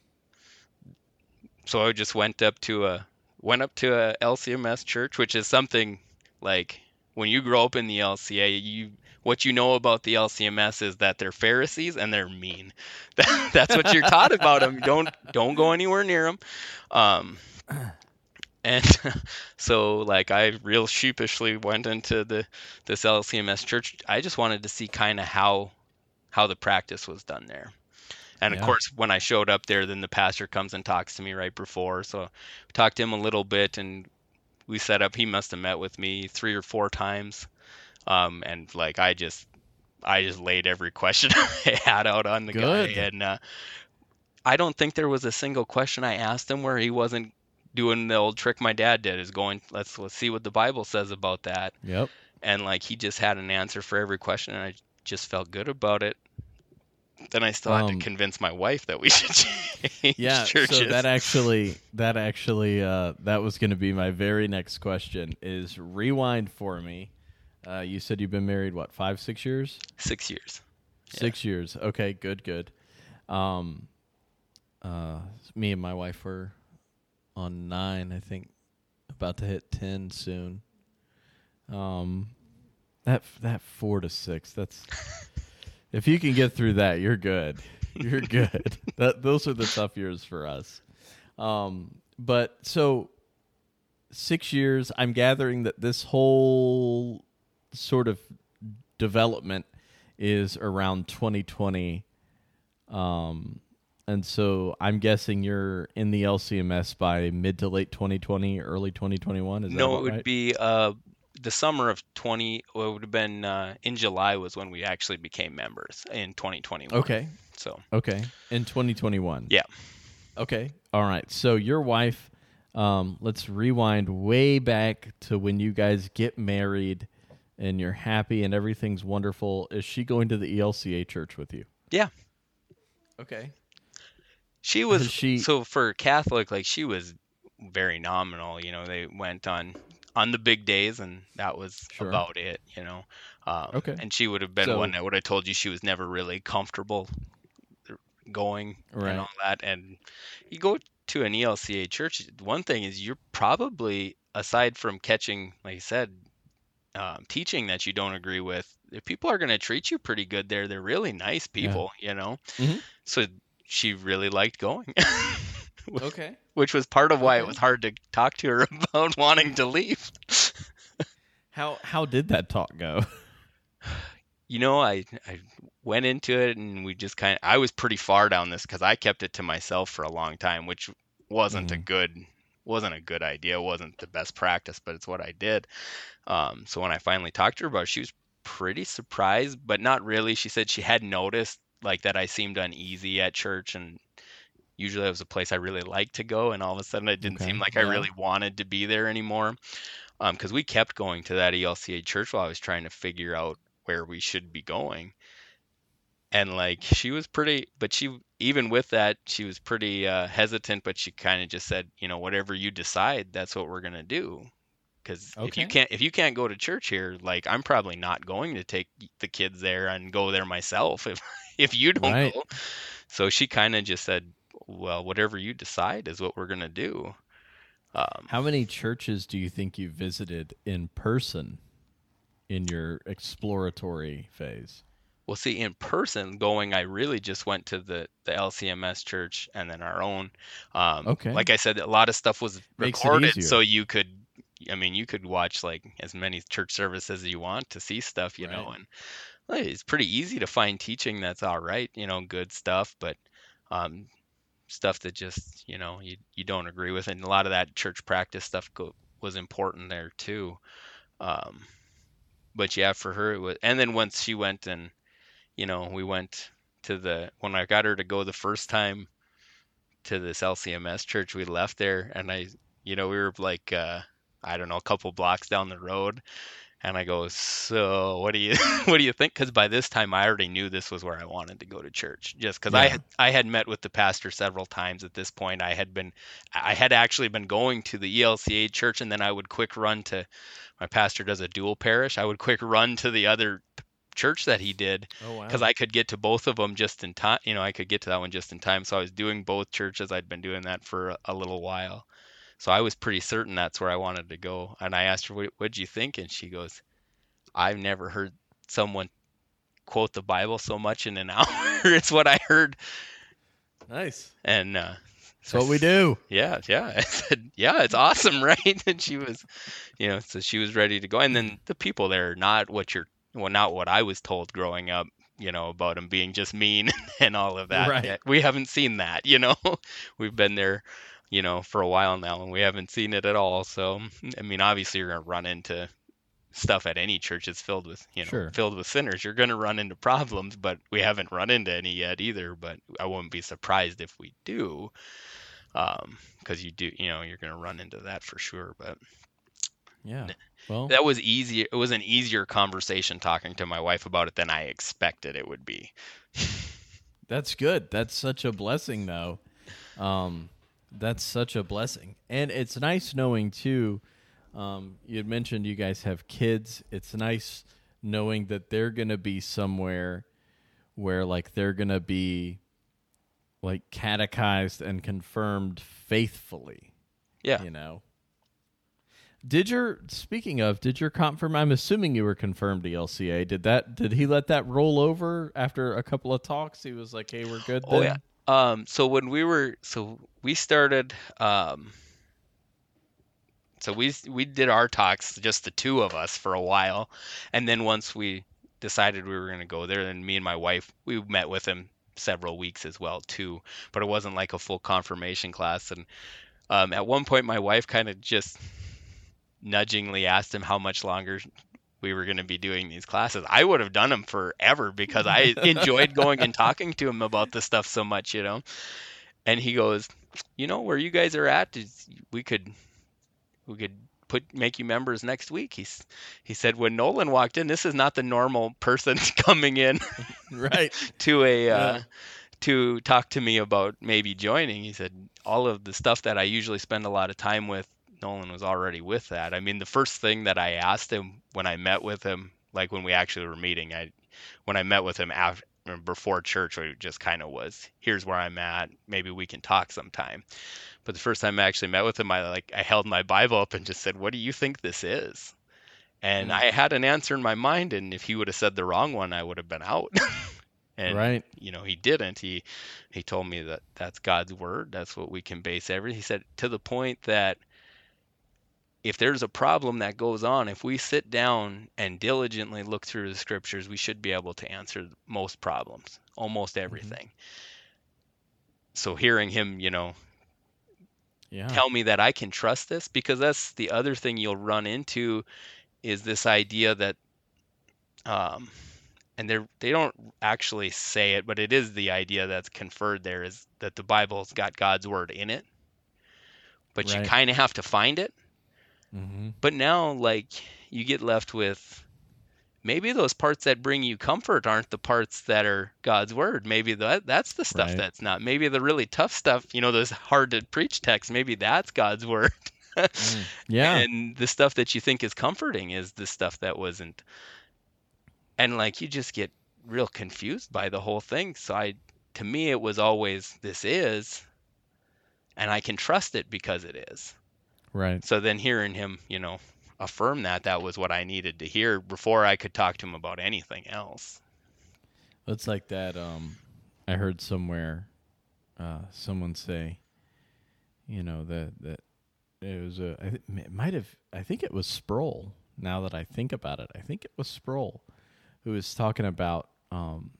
so I just went up to a went up to a L C M S church, which is something like, when you grow up in the L C A, you what you know about the L C M S is that they're Pharisees and they're mean. That's what you're taught about them. Don't don't go anywhere near them. Um, and so like I real sheepishly went into the this L C M S church. I just wanted to see kind of how how the practice was done there. And of Yeah. course, when I showed up there, then the pastor comes and talks to me right before. So we talked to him a little bit, and we set up. He must have met with me three or four times, um, and like I just, I just laid every question I had out on the Good. guy, and uh, I don't think there was a single question I asked him where he wasn't doing the old trick my dad did, is going, let's let's see what the Bible says about that, Yep. and like he just had an answer for every question, and I just felt good about it. Then I still had to Um, convince my wife that we should change Yeah, churches. so that actually that actually uh, that was going to be my very next question, is rewind for me. Uh, you said you've been married what, five, six years? Six years. Six years. Okay, good, good. Um, uh, me and my wife were on nine, I think, about to hit ten soon. Um, that that four to six. That's if you can get through that, you're good. You're good. That those are the tough years for us. Um, but so six years. I'm gathering that this whole sort of development is around twenty twenty. Um, and so I'm guessing you're in the L C M S by mid to late twenty twenty, early twenty twenty-one. Is that No, about it would right? be uh, the summer of twenty. Well, it would have been uh, in July was when we actually became members in twenty twenty-one. Okay. So Okay. In twenty twenty-one. yeah, Okay. All right. So your wife, um, let's rewind way back to when you guys get married and you're happy and everything's wonderful. Is she going to the E L C A church with you? yeah. Okay. She Has was, she? so for Catholic, like she was very nominal. You know, they went on on the big days, and that was Sure. about it. You know, um, Okay. and she would have been So- one that would have told you she was never really comfortable going Right. and all that. And you go to an E L C A church, one thing is you're probably, aside from catching, like I said, um, teaching that you don't agree with, if people are going to treat you pretty good there, they're really nice people, you know. Mhm. So she really liked going. Okay. Which was part of why it Okay. was hard to talk to her about wanting to leave. How how did that talk go? You know, I I went into it, and we just kind of, I was pretty far down this because I kept it to myself for a long time, which wasn't a Mhm. good wasn't a good idea, wasn't the best practice, but it's what I did. Um, so when I finally talked to her about it, she was pretty surprised, but not really. She said she had noticed like that I seemed uneasy at church, and usually it was a place I really liked to go, and all of a sudden it didn't Okay, seem like I yeah. really wanted to be there anymore. Um, because we kept going to that E L C A church while I was trying to figure out where we should be going. And like she was pretty, but she, even with that, she was pretty uh, hesitant, but she kind of just said, you know, whatever you decide, that's what we're gonna do. Because if you Okay. can't if you can't go to church here, like I'm probably not going to take the kids there and go there myself if if you don't Right. go. So she kind of just said, well, whatever you decide is what we're gonna do. Um, How many churches do you think you visited in person in your exploratory phase? Well, see, in person going, I really just went to the the L C M S church and then our own. Um, Okay. like I said, a lot of stuff was Makes it recorded, so easier. you could, I mean, you could watch like as many church services as you want to see stuff, you know, Right. and like, it's pretty easy to find teaching that's all right, you know, good stuff, but um, stuff that just, you know, you you don't agree with, and a lot of that church practice stuff go, was important there too. Um, but yeah, for her it was, and then once she went and you know, we went to the when I got her to go the first time to this L C M S church, we left there and I, you know, we were like uh I don't know, a couple blocks down the road and I go, "So, what do you what do you think?" Cuz by this time I already knew this was where I wanted to go to church. Just cuz I Yeah. had I had met with the pastor several times at this point. I had been I had actually been going to the E L C A church and then I would quick run to my pastor does a dual parish. I would quick run to the other church that he did Oh because wow. I could get to both of them just in time. You know, I could get to that one just in time. So I was doing both churches. I'd been doing that for a, a little while. So I was pretty certain that's where I wanted to go. And I asked her, what, what'd you think? And she goes, I've never heard someone quote the Bible so much in an hour. It's what I heard. Nice. And uh, That's so I what we s- do. yeah, yeah. I said, yeah, it's awesome, right? And she was, you know, so she was ready to go. And then the people there are not what you're, well, not what I was told growing up, you know, about them being just mean and all of that. Right. Yet we haven't seen that, you know. We've been there, you know, for a while now, and we haven't seen it at all. So, I mean, obviously, you're gonna run into stuff at any church that's filled with, you know, Sure. filled with sinners. You're gonna run into problems, but we haven't run into any yet either. But I wouldn't be surprised if we do, um, because you do, you know, you're gonna run into that for sure. But Yeah. Well, that was easier. It was an easier conversation talking to my wife about it than I expected it would be. that's good. That's such a blessing, though. Um, that's such a blessing, and it's nice knowing too. Um, you had mentioned you guys have kids. It's nice knowing that they're gonna be somewhere where, like, they're gonna be like catechized and confirmed faithfully. Yeah. You know. Did your speaking of, did your confirm? I'm assuming you were confirmed to L C A. Did that? Did he let that roll over after a couple of talks? He was like, "Hey, we're good Oh yeah. then." Um, so when we were, so we started, um, so we we did our talks, just the two of us for a while, and then once we decided we were going to go there, then me and my wife, we met with him several weeks as well too, but it wasn't like a full confirmation class. And um, at one point, my wife kind of just nudgingly asked him how much longer we were going to be doing these classes. I would have done them forever because I enjoyed going and talking to him about this stuff so much, you know. And he goes, you know, where you guys are at, is we could we could put make you members next week. He's he said when Nolan walked in, this is not the normal person coming in Right. to a uh, Yeah. to talk to me about maybe joining. He said all of the stuff that I usually spend a lot of time with, Nolan was already with that. I mean, the first thing that I asked him when I met with him, like when we actually were meeting, I when I met with him after before church, it just kind of was, here's where I'm at. Maybe we can talk sometime. But the first time I actually met with him, I like I held my Bible up and just said, "What do you think this is?" And Mm. I had an answer in my mind, and if he would have said the wrong one, I would have been out. And Right. you know, he didn't. He he told me that that's God's word. That's what we can base everything. He said to the point that if there's a problem that goes on, if we sit down and diligently look through the scriptures, we should be able to answer most problems, almost Mm-hmm. everything. So hearing him, you know, Yeah. tell me that I can trust this, because that's the other thing you'll run into is this idea that um and they they don't actually say it, but it is the idea that's conferred there, is that the Bible's got God's word in it, but you Right. kind of have to find it. Mm-hmm. But now, like, you get left with maybe those parts that bring you comfort aren't the parts that are God's word. Maybe that that's the stuff Right. that's not. Maybe the really tough stuff, you know, those hard to preach texts, maybe that's God's word. Mm. Yeah. And the stuff that you think is comforting is the stuff that wasn't. And like you just get real confused by the whole thing. So I, to me, it was always this is, and I can trust it because it is. Right. So then hearing him, you know, affirm that, that was what I needed to hear before I could talk to him about anything else. It's like that. Um, I heard somewhere, uh, someone say, you know, that that it was a. I th- it might have. I think it was Sproul. Now that I think about it, I think it was Sproul who was talking about um,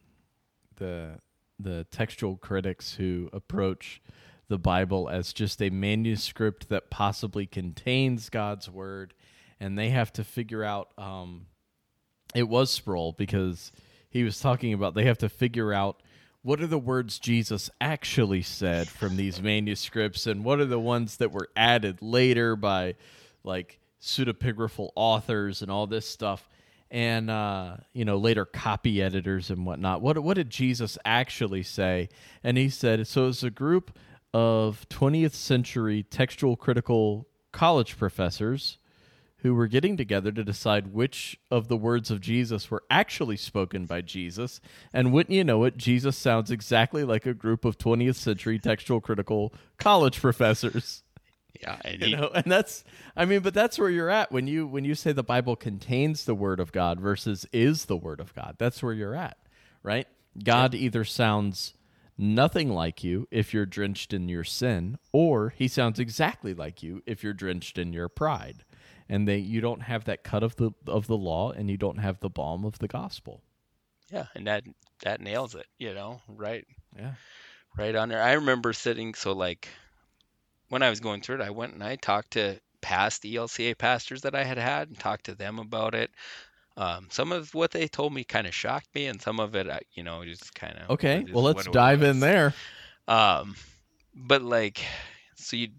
the the textual critics who approach the Bible as just a manuscript that possibly contains God's word, and they have to figure out. Um, it was Sproul because he was talking about they have to figure out what are the words Jesus actually said from these manuscripts, and what are the ones that were added later by like pseudepigraphal authors and all this stuff, and uh, you know, later copy editors and whatnot. What what did Jesus actually say? And he said, so it's a group of twentieth century textual critical college professors who were getting together to decide which of the words of Jesus were actually spoken by Jesus. And wouldn't you know it, Jesus sounds exactly like a group of twentieth century textual critical college professors. Yeah, and You he, know, and that's, I mean, but that's where you're at when you when you say the Bible contains the Word of God versus is the Word of God. That's where you're at, right? God either sounds nothing like you if you're drenched in your sin, or he sounds exactly like you if you're drenched in your pride. And they you don't have that cut of the of the law, and you don't have the balm of the gospel. yeah, and that that nails it, you know, right, Yeah. right on there. I remember sitting, so like when I was going through it, I went and I talked to past E L C A pastors that I had had and talked to them about it. Um, some of what they told me kind of shocked me, and some of it, I- you know, just kind of Okay. just Well, let's what it dive in was. there. Um, but like, so you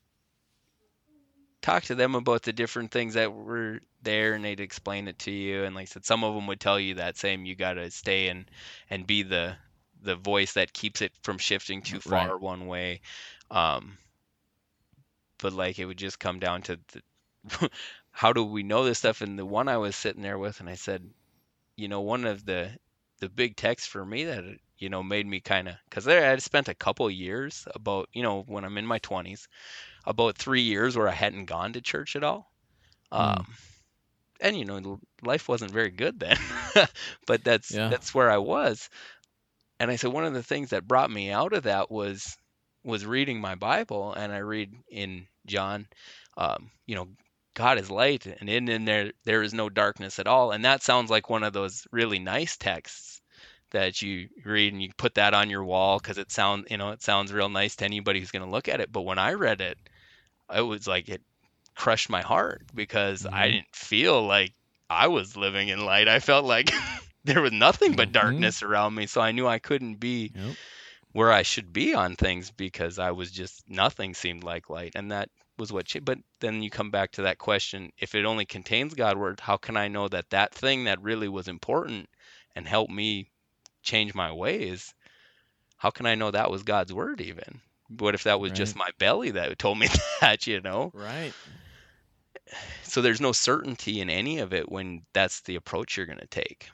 talk to them about the different things that were there, and they'd explain it to you. And like I said, some of them would tell you that same, you got to stay and and be the the voice that keeps it from shifting too far Right. one way. Um, but like it would just come down to the, how do we know this stuff? And the one I was sitting there with, and I said, you know, one of the the big texts for me that you know made me kind of, because there I had spent a couple years, about, you know, when I'm in my twenties, about three years where I hadn't gone to church at all. Mm. Um, and you know, life wasn't very good then, but that's Yeah. that's where I was. And I said one of the things that brought me out of that was was reading my Bible, and I read in John, um, you know, God is light, and in in there there is no darkness at all. And that sounds like one of those really nice texts that you read and you put that on your wall because it sounds, you know, it sounds real nice to anybody who's going to look at it. But when I read it, it was like it crushed my heart because I Mhm. didn't feel like I was living in light. I felt like there was nothing but Mhm. darkness around me. So I knew I couldn't be Yep. where I should be on things because I was just, nothing seemed like light. And that was what, cha- but then you come back to that question, if it only contains God's word, how can I know that that thing that really was important and helped me change my ways, how can I know that was God's word even? What if that was just Right. my belly that told me that, you know? Right. So there's no certainty in any of it when that's the approach you're going to take.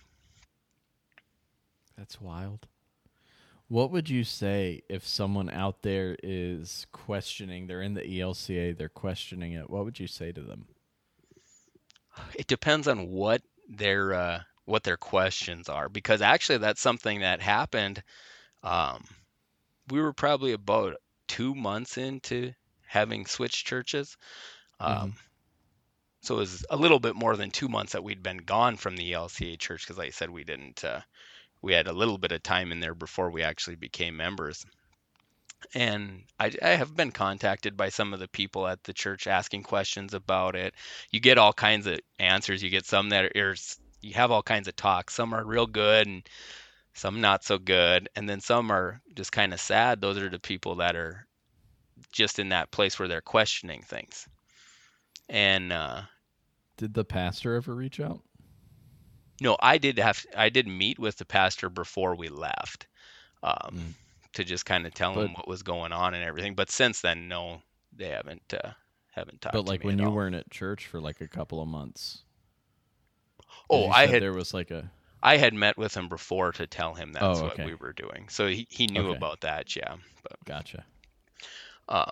That's wild. What would you say if someone out there is questioning, they're in the E L C A, they're questioning it, what would you say to them? It depends on what their uh, what their questions are, because actually that's something that happened. Um, we were probably about two months into having switched churches. Um, Mhm. so it was a little bit more than two months that we'd been gone from the E L C A church, because like I said, we didn't, uh, we had a little bit of time in there before we actually became members. And I, I have been contacted by some of the people at the church asking questions about it. You get all kinds of answers. You get some that are, you have all kinds of talks. Some are real good and some not so good. And then some are just kind of sad. Those are the people that are just in that place where they're questioning things. And uh, Did the pastor ever reach out? no, I did have, I did meet with the pastor before we left. Um, Mm. to just kind of tell But them what was going on and everything. But since then, no, they haven't uh, haven't talked But to like me when at you all. weren't at church for like a couple of months. 'Cause Oh, you I said had there was like a I had met with him before to tell him that's Oh, what we okay. were doing. So he, he knew Okay. about that, yeah. But Gotcha. um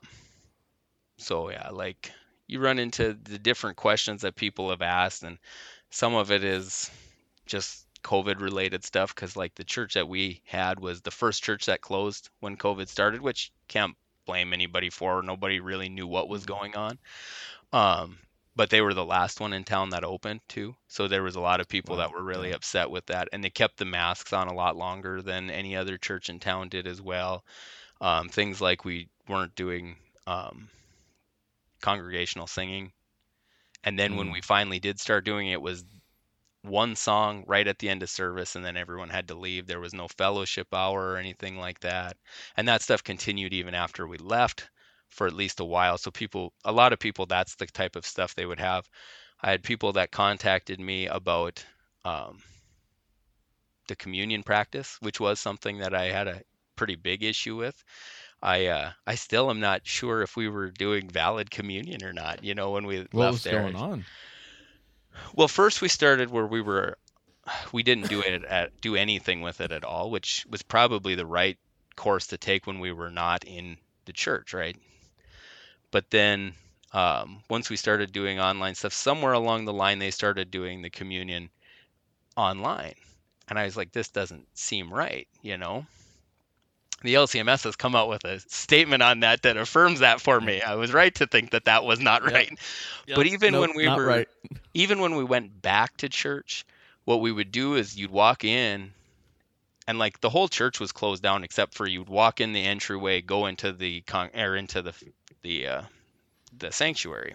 so yeah, like you run into the different questions that people have asked, and some of it is just COVID related stuff, because like the church that we had was the first church that closed when COVID started, which can't blame anybody for. Nobody really knew what was Mhm. going on. Um, but they were the last one in town that opened too. So there was a lot of people that Wow. were really Yeah. upset with that, and they kept the masks on a lot longer than any other church in town did as well. Um, things like we weren't doing um, congregational singing. And then when Mm. we finally did start doing it, it was one song right at the end of service, and then everyone had to leave. There was no fellowship hour or anything like that. And that stuff continued even after we left for at least a while. So people, a lot of people, that's the type of stuff they would have. I had people that contacted me about um, the communion practice, which was something that I had a pretty big issue with. I uh, I still am not sure if we were doing valid communion or not, you know, when we What left was there. going on? Well, first we started where we were we didn't do it at do anything with it at all, which was probably the right course to take when we were not in the church, right? But then um, once we started doing online stuff, somewhere along the line they started doing the communion online, and I was like, this doesn't seem right, you know. The L C M S has come out with a statement on that that affirms that for Yep. me. I was right to think that that was not Yep. right. Yep. But even Nope, when we not were, right. even when we went back to church, what we would do is you'd walk in, and like the whole church was closed down except for you'd walk in the entryway, go into the con or into the the uh, the sanctuary.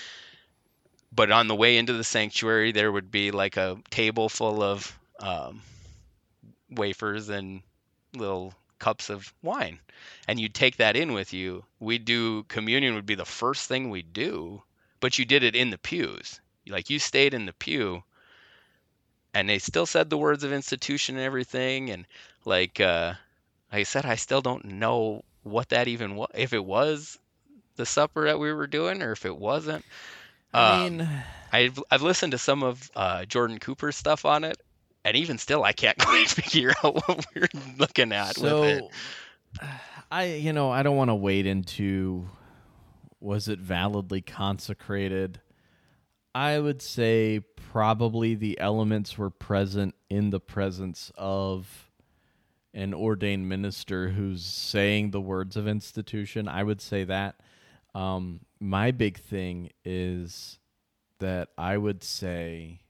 But on the way into the sanctuary, there would be like a table full of um, wafers and little cups of wine, and you'd take that in with you. We'd do communion would be the first thing we'd do, but you did it in the pews. Like you stayed in the pew, and they still said the words of institution and everything. And like uh, like I said, I still don't know what that even was. If it was the supper that we were doing, or if it wasn't. I Um, mean, I've I've listened to some of uh, Jordan Cooper's stuff on it, and even still, I can't quite figure out what we're looking at with it. so I you know, I don't want to wade into was it validly consecrated. I would say probably the elements were present in the presence of an ordained minister who's saying the words of institution. I would say that. Um, my big thing is that I would say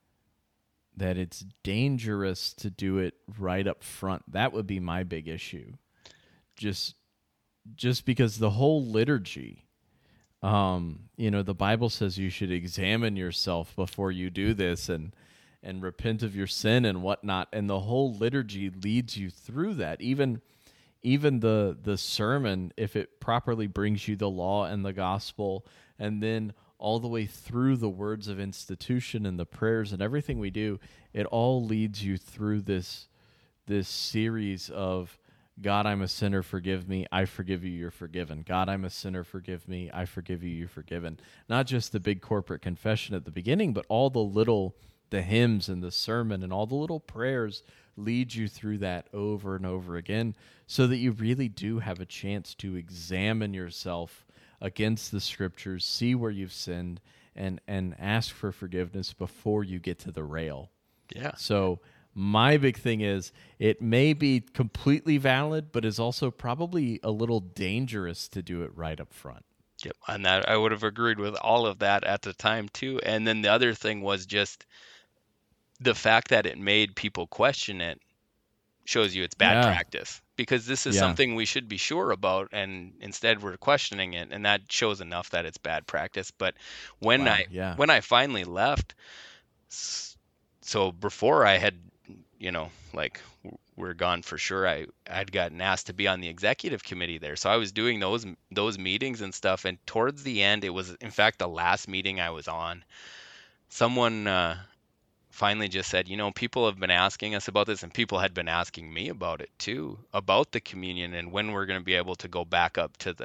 that it's dangerous to do it right up front. That would be my big issue. Just just because the whole liturgy, um, you know, the Bible says you should examine yourself before you do this and and repent of your sin and whatnot. And the whole liturgy leads you through that. Even even the the sermon, if it properly brings you the law and the gospel, and then all the way through the words of institution and the prayers and everything we do, it all leads you through this this series of God, I'm a sinner, forgive me, I forgive you, you're forgiven. God, I'm a sinner, forgive me, I forgive you, you're forgiven. Not just the big corporate confession at the beginning, but all the little, the hymns and the sermon and all the little prayers lead you through that over and over again so that you really do have a chance to examine yourself against the scriptures, see where you've sinned, and, and ask for forgiveness before you get to the rail. Yeah. So my big thing is it may be completely valid, but is also probably a little dangerous to do it right up front. Yep. And that I would have agreed with all of that at the time too. And then the other thing was just the fact that it made people question it shows you it's bad Yeah. practice, because this is Yeah. something we should be sure about, and instead we're questioning it, and that shows enough that it's bad practice. But when Wow, I yeah. when I finally left, s- so before I had, you know, like w- we're gone for sure, I I'd gotten asked to be on the executive committee there. So I was doing those those meetings and stuff, and towards the end, it was in fact the last meeting I was on. Someone uh, finally just said, you know, people have been asking us about this, and people had been asking me about it too, about the communion and when we're going to be able to go back up to the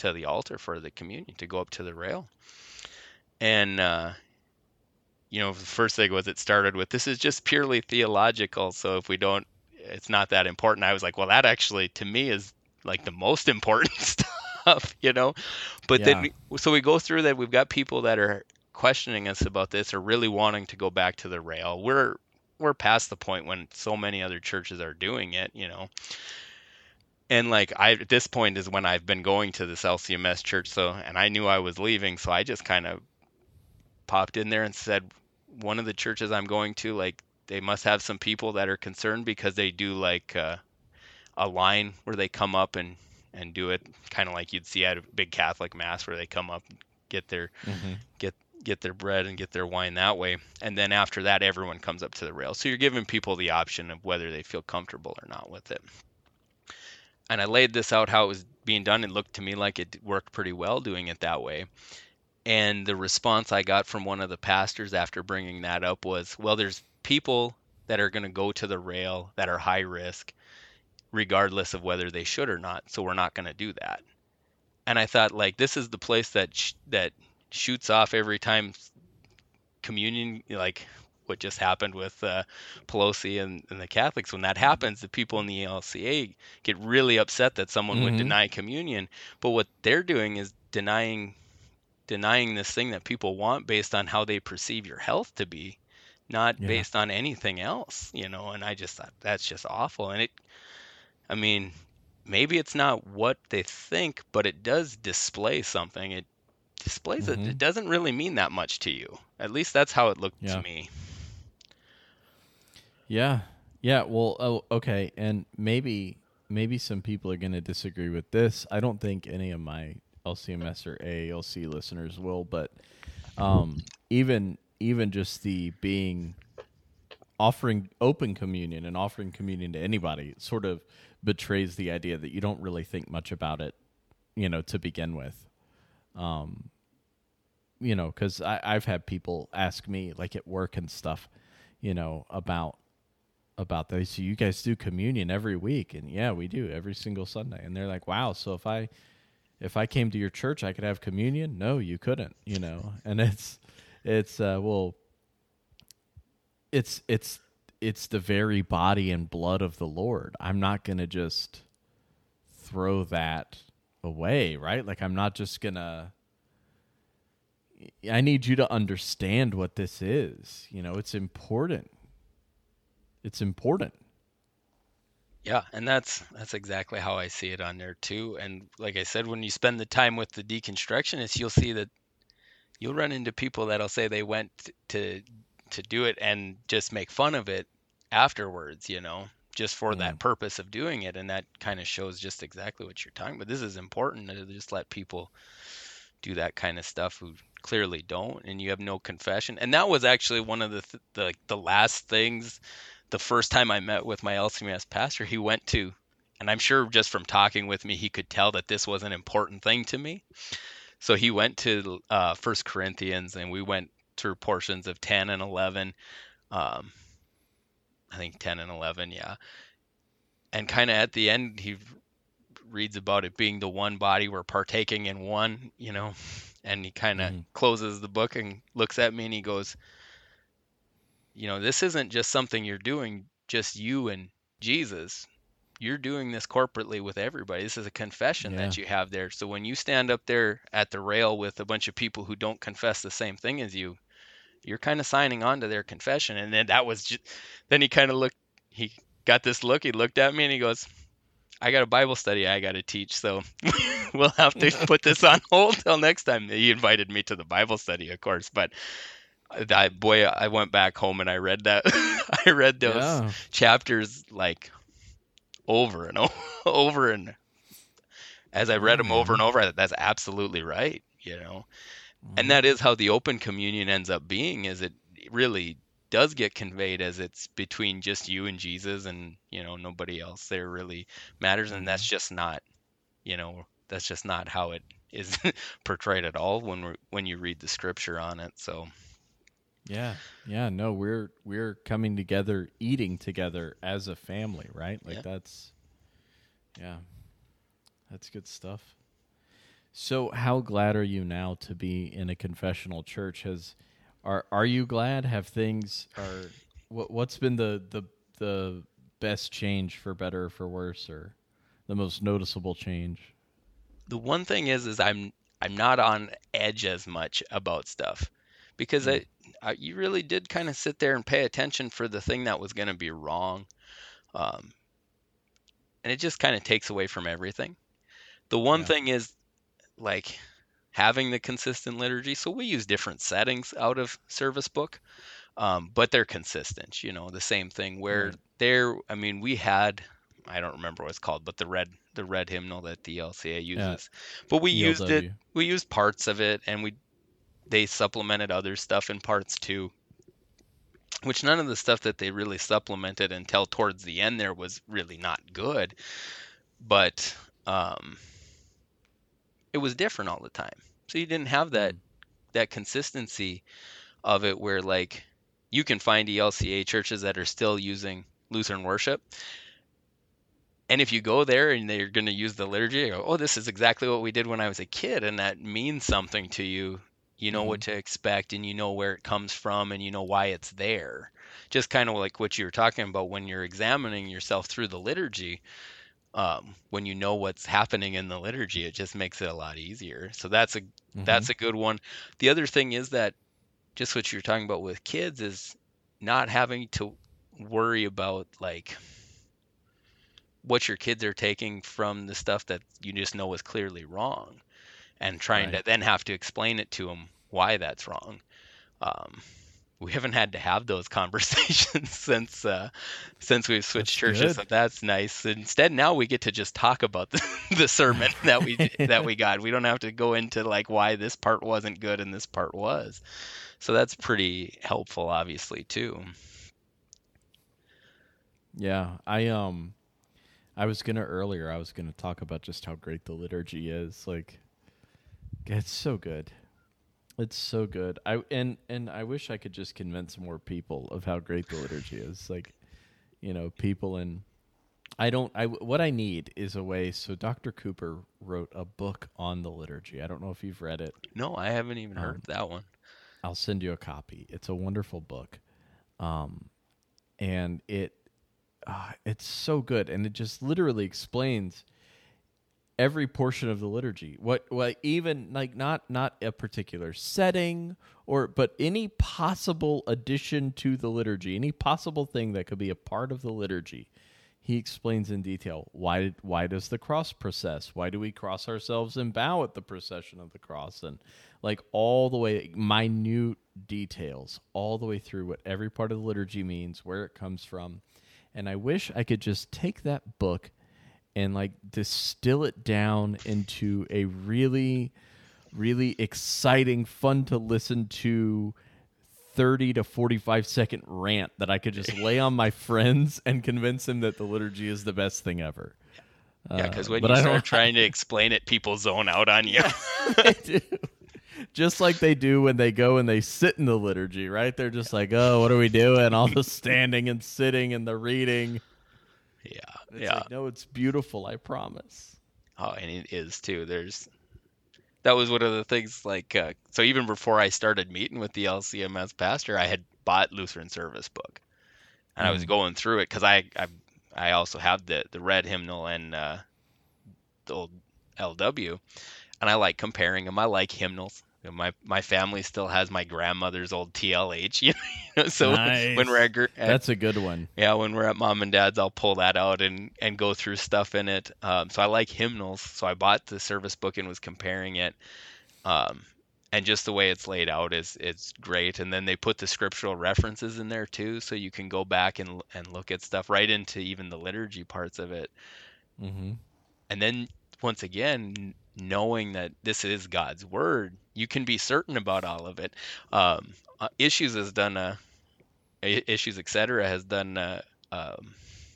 to the altar for the communion, to go up to the rail. And, uh, you know, the first thing was it started with, this is just purely theological. So if we don't, it's not that important. I was like, well, that actually to me is like the most important stuff, you know? But Yeah. then, we, so we go through that. We've got people that are questioning us about this, or really wanting to go back to the rail. We're, we're past the point when so many other churches are doing it, you know? And like I, at this point is when I've been going to this L C M S church. So, and I knew I was leaving. So I just kind of popped in there and said, one of the churches I'm going to, like, they must have some people that are concerned, because they do like uh, a line where they come up and, and do it kind of like you'd see at a big Catholic mass, where they come up, get their, Mm-hmm. get, get their bread and get their wine that way. And then after that, everyone comes up to the rail. So you're giving people the option of whether they feel comfortable or not with it. And I laid this out how it was being done. It looked to me like it worked pretty well doing it that way. And the response I got from one of the pastors after bringing that up was, well, there's people that are going to go to the rail that are high risk, regardless of whether they should or not. So we're not going to do that. And I thought, like, this is the place that sh- that shoots off every time communion, like what just happened with uh, Pelosi and, and the Catholics. When that happens, the people in the L C A get really upset that someone Mm-hmm. would deny communion. But what they're doing is denying denying this thing that people want based on how they perceive your health to be, not Yeah. based on anything else, you know. And I just thought that's just awful. And it, I mean, maybe it's not what they think, but it does display something. It displays it. Mm-hmm. It doesn't really mean that much to you. At least that's how it looked Yeah. to me. Yeah. Yeah. Well, oh, okay. And maybe maybe some people are going to disagree with this. I don't think any of my L C M S or A A L C listeners will, but um, even even just the being offering open communion and offering communion to anybody sort of betrays the idea that you don't really think much about it, you know, to begin with. Um, you know, because I've had people ask me, like at work and stuff, you know, about about that. So you guys do communion every week, and yeah, we do every single Sunday. And they're like, wow, so if I if I came to your church, I could have communion? No, you couldn't, you know. And it's it's uh, well, it's it's it's the very body and blood of the Lord. I'm not gonna just throw that away, right? Like I'm not just gonna. I need you to understand what this is. You know, it's important. It's important. Yeah, and that's that's exactly how I see it on there too. And like I said, when you spend the time with the deconstructionists, you'll see that you'll run into people that'll say they went to to do it and just make fun of it afterwards, you know, just for Mm. that purpose of doing it. And that kind of shows just exactly what you're talking about. This is important to just let people do that kind of stuff who clearly don't, and you have no confession. And that was actually one of the th- the, like, the last things. The first time I met with my L C M S pastor, he went to, and I'm sure just from talking with me, he could tell that this was an important thing to me. So he went to uh, First Corinthians, and we went through portions of ten and eleven. Um, I think ten and eleven, yeah. And kind of at the end, he reads about it being the one body, we're partaking in one, you know. And he kind of Mhm. closes the book and looks at me and he goes, you know, this isn't just something you're doing, just you and Jesus. You're doing this corporately with everybody. This is a confession Yeah. that you have there. So when you stand up there at the rail with a bunch of people who don't confess the same thing as you, you're kind of signing on to their confession. And then that was just, then he kind of looked, he got this look, he looked at me and he goes, I got a Bible study I got to teach, so we'll have to put this on hold till next time. He invited me to the Bible study, of course, but I, boy, I went back home and I read that. I read those Yeah. chapters like over and over, over and as I read Yeah, them over man. and over, I thought, that's absolutely right, you know. Mhm. And that is how the open communion ends up being, is it really does get conveyed as it's between just you and Jesus, and, you know, nobody else there really matters. And that's just not, you know, that's just not how it is portrayed at all when we're, when you read the scripture on it. So Yeah. Yeah. No, we're we're coming together, eating together as a family, right? Like Yeah. that's yeah. That's good stuff. So how glad are you now to be in a confessional church? Has are are you glad? Have things are what what's been the the the best change for better or for worse, or the most noticeable change? The one thing is, is I'm I'm not on edge as much about stuff because Mm, I, I you really did kind of sit there and pay attention for the thing that was going to be wrong, um, and it just kind of takes away from everything. The one yeah. thing is like having the consistent liturgy. So we use different settings out of service book, um, but they're consistent. You know, the same thing where Right. there. I mean, we had I don't remember what it's called, but the red the red hymnal that the L C A Yeah. uses. But we used it. E L W. We used parts of it, and we they supplemented other stuff in parts too. Which none of the stuff that they really supplemented until towards the end there was really not good, but um, it was different all the time. So you didn't have that Mm, that consistency of it where like you can find E L C A churches that are still using Lutheran worship. And if you go there and they're going to use the liturgy, you go, oh, this is exactly what we did when I was a kid. And that means something to you. You know mm-hmm. what to expect and you know where it comes from and you know why it's there. Just kind of like what you were talking about when you're examining yourself through the liturgy. Um, when you know what's happening in the liturgy, it just makes it a lot easier. So that's a Mm-hmm. that's a good one. The other thing is that just what you're talking about with kids is not having to worry about like what your kids are taking from the stuff that you just know is clearly wrong and trying to Right. then have to explain it to them why that's wrong. Um, we haven't had to have those conversations since uh, since we've switched That's churches, good. so that's nice. Instead, now we get to just talk about the, the sermon that we that we got. We don't have to go into like why this part wasn't good and this part was. So that's pretty helpful, obviously, too. Yeah. I um I was gonna earlier I was gonna talk about just how great the liturgy is. Like it's so good. It's so good. I and and I wish I could just convince more people of how great the liturgy is. Like, you know, people in I don't I what I need is a way. So Doctor Cooper wrote a book on the liturgy. I don't know if you've read it. No, I haven't even heard Um, that one. I'll send you a copy. It's a wonderful book. Um, and it uh, it's so good, and it just literally explains every portion of the liturgy. What what even like not not a particular setting or but any possible addition to the liturgy, any possible thing that could be a part of the liturgy. He explains in detail why why does the cross process? Why do we cross ourselves and bow at the procession of the cross? And like all the way minute details all the way through what every part of the liturgy means, where it comes from. And I wish I could just take that book and like distill it down into a really, really exciting, fun to listen to thirty to forty-five second rant that I could just lay on my friends and convince them that the liturgy is the best thing ever. Yeah, Uh, because when but you I start don't. trying to explain it, people zone out on you. Yeah, they do. Just like they do when they go and they sit in the liturgy, right? They're just like, oh, what are we doing? All the standing and sitting and the reading. Yeah, And it's yeah. like, no, it's beautiful, I promise. Oh, and it is too. There's that was one of the things like uh, so even before I started meeting with the L C M S pastor, I had bought Lutheran Service book and I was Mm. going through it because I, I I also have the the red hymnal and uh, the old L W, and I like comparing them. I like hymnals. You know, my my family still has my grandmother's old T L H, you know. So when we're Nice. at, gr- at That's a good one. yeah, when we're at mom and dad's, I'll pull that out and and go through stuff in it. Um, so I like hymnals. So I bought the service book and was comparing it. Um, and just the way it's laid out is it's great. And then they put the scriptural references in there too, so you can go back and and look at stuff right into even the liturgy parts of it. Mm-hmm. And then once again, knowing that this is God's word, you can be certain about all of it. Um, uh, Issues has done a Issues et cetera has done a, um,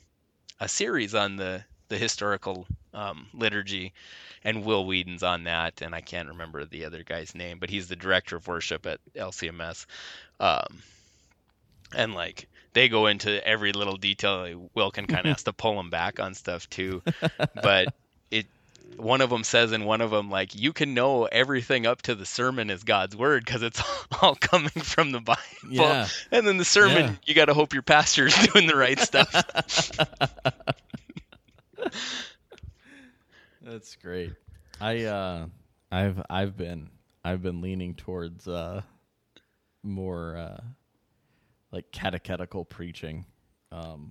a series on the the historical um, liturgy, and Will Whedon's on that, and I can't remember the other guy's name, but he's the director of worship at L C M S, um, and like they go into every little detail. Like, Will can kind of has to pull him back on stuff too, but it one of them says in one of them, like, you can know everything up to the sermon is God's word because it's all coming from the Bible. Yeah. And then the sermon, Yeah. you got to hope your pastor is doing the right stuff. That's great. I uh, I've I've been I've been leaning towards uh, more uh, like catechetical preaching, um,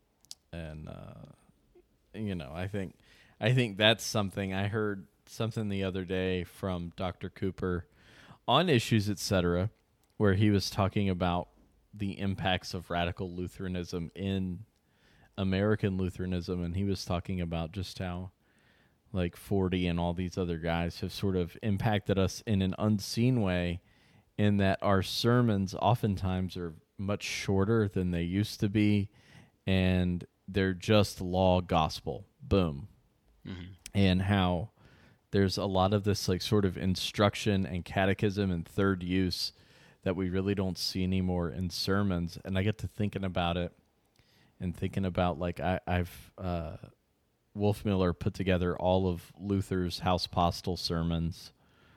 and uh, you know, I think I think that's something. I heard something the other day from Doctor Cooper on Issues, et cetera, where he was talking about the impacts of radical Lutheranism in American Lutheranism, and he was talking about just how like forty and all these other guys have sort of impacted us in an unseen way, in that our sermons oftentimes are much shorter than they used to be, and they're just law gospel. Boom. Mm-hmm. And how there's a lot of this like sort of instruction and catechism and third use that we really don't see anymore in sermons. And I get to thinking about it and thinking about like I, I've uh, Wolf Miller put together all of Luther's House Postil sermons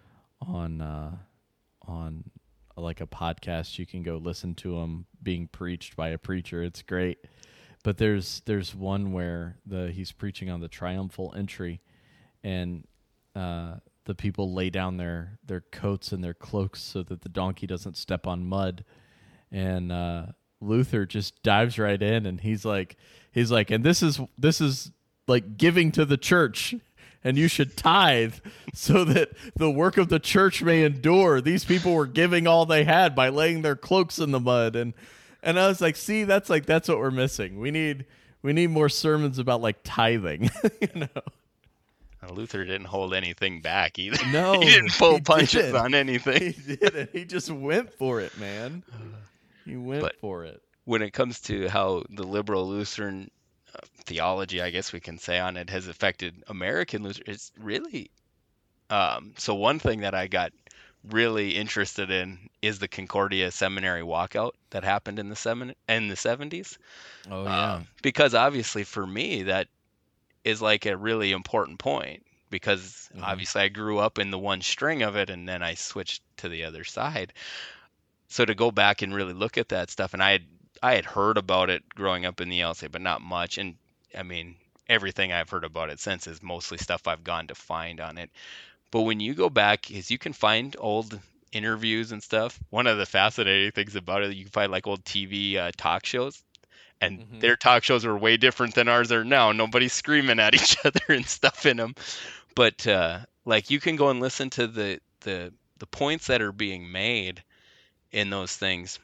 on uh, on like a podcast. You can go listen to them being preached by a preacher. It's great. But there's there's one where the he's preaching on the triumphal entry, and uh, the people lay down their, their coats and their cloaks so that the donkey doesn't step on mud, and uh, Luther just dives right in, and he's like he's like, and this is this is like giving to the church, and you should tithe so that the work of the church may endure. These people were giving all they had by laying their cloaks in the mud, and and I was like, see, that's like that's what we're missing. We need we need more sermons about like tithing, you know. Luther didn't hold anything back either. No, he didn't pull he punches didn't. on anything. He didn't. He just went for it, man. He went But for it. When it comes to how the liberal Lutheran uh, theology, I guess we can say, on it has affected American Luther, it's really um, so one thing that I got really interested in is the Concordia Seminary walkout that happened in the semin- in the seventies. Oh yeah, Um, because obviously for me that is like a really important point, because Mhm. obviously I grew up in the one string of it and then I switched to the other side. So to go back and really look at that stuff, and I had I had heard about it growing up in the L C, but not much. And I mean, everything I've heard about it since is mostly stuff I've gone to find on it. But when you go back, is you can find old interviews and stuff. One of the fascinating things about it, you can find like old T V uh, talk shows, and Mhm. their talk shows are way different than ours are now. Nobody's screaming at each other and stuff in them. But uh, like you can go and listen to the, the the points that are being made in those things,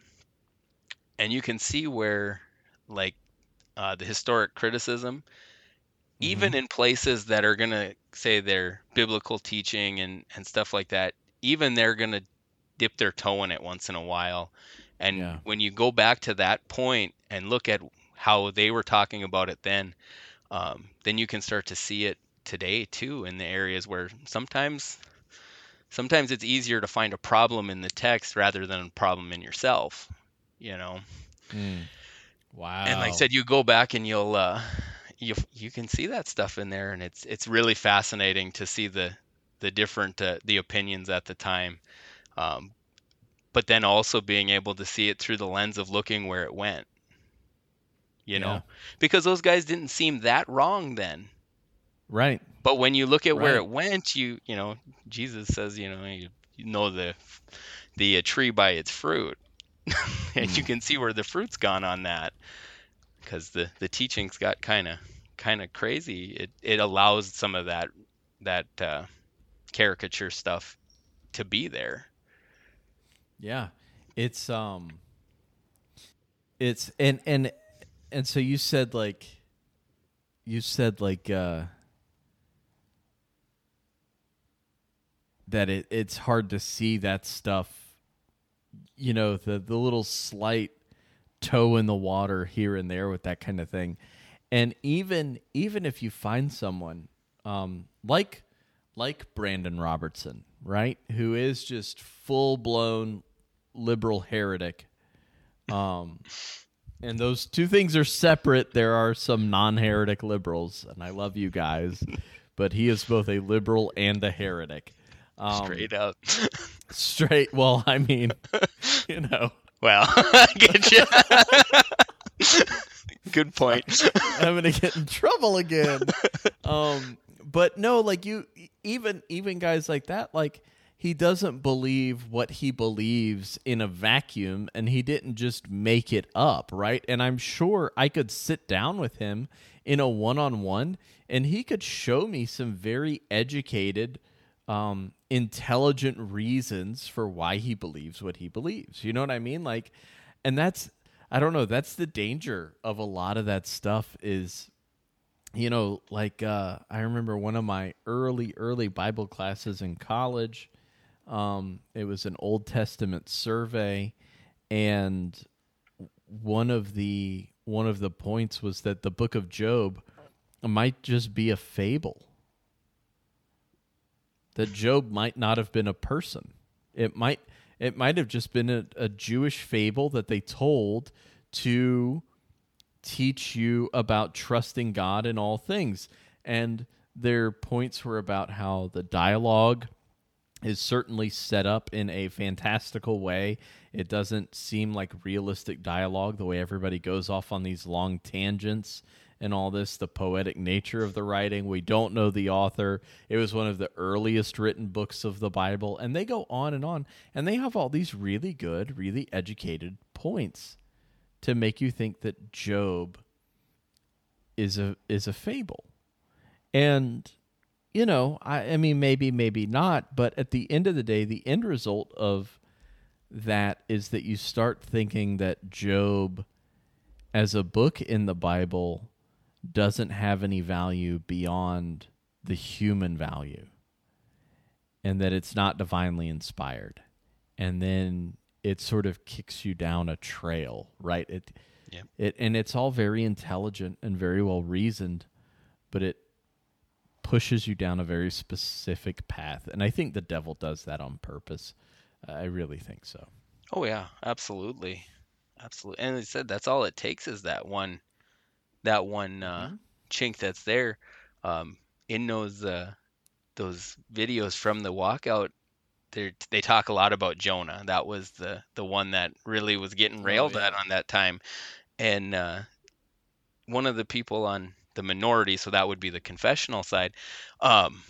and you can see where like uh, the historic criticism, even in places that are going to say they're biblical teaching and, and stuff like that, even they're going to dip their toe in it once in a while. And Yeah. when you go back to that point and look at how they were talking about it then, um, then you can start to see it today too, in the areas where sometimes sometimes it's easier to find a problem in the text rather than a problem in yourself, you know. Mm. Wow. And like I said, you go back and you'll uh, you you can see that stuff in there, and it's it's really fascinating to see the the different uh, the opinions at the time, um, but then also being able to see it through the lens of looking where it went, you know, Yeah. because those guys didn't seem that wrong then. Right. But when you look at where Right. it went, you you know, Jesus says, you know, you, you know the the uh, tree by its fruit, and you Mm. can see where the fruit's gone on that, because the the teachings got kind of kind of crazy. It it allows some of that that uh, caricature stuff to be there. Yeah. It's um it's and and and so you said like you said like uh that it it's hard to see that stuff, you know, the the little slight toe in the water here and there with that kind of thing. And even even if you find someone um like like Brandon Robertson, right, who is just full-blown liberal heretic, um and those two things are separate. There are some non-heretic liberals, and I love you guys, but he is both a liberal and a heretic. Um, Straight up. Straight. Well, I mean, you know. Well, I get you. Good point. I'm gonna get in trouble again. Um, but no, like you, even even guys like that, like he doesn't believe what he believes in a vacuum, and he didn't just make it up, right? And I'm sure I could sit down with him in a one-on-one, and he could show me some very educated, um, intelligent reasons for why he believes what he believes. You know what I mean? Like, and that's, I don't know, that's the danger of a lot of that stuff is, you know, like uh, I remember one of my early, early Bible classes in college. Um, it was an Old Testament survey, and one of the one of the points was that the book of Job might just be a fable. That Job might not have been a person. It might it might have just been a, a Jewish fable that they told to teach you about trusting God in all things. And their points were about how the dialogue is certainly set up in a fantastical way. It doesn't seem like realistic dialogue, the way everybody goes off on these long tangents and all this, the poetic nature of the writing. We don't know the author. It was one of the earliest written books of the Bible, and they go on and on, and they have all these really good, really educated points to make you think that Job is a is a fable. And you know, I, I mean, maybe, maybe not, but at the end of the day, the end result of that is that you start thinking that Job, as a book in the Bible, doesn't have any value beyond the human value, and that it's not divinely inspired. And then it sort of kicks you down a trail, right? It, yeah. it, and it's all very intelligent and very well reasoned, but it pushes you down a very specific path. And I think the devil does that on purpose. Uh, I really think so. Oh yeah, absolutely. Absolutely. And they said that's all it takes is that one that one uh, mm-hmm. chink that's there. Um, in those uh, those videos from the walkout, they they talk a lot about Jonah. That was the the one that really was getting railed oh, yeah. at on that time. And uh, one of the people on the minority, so that would be the confessional side, um,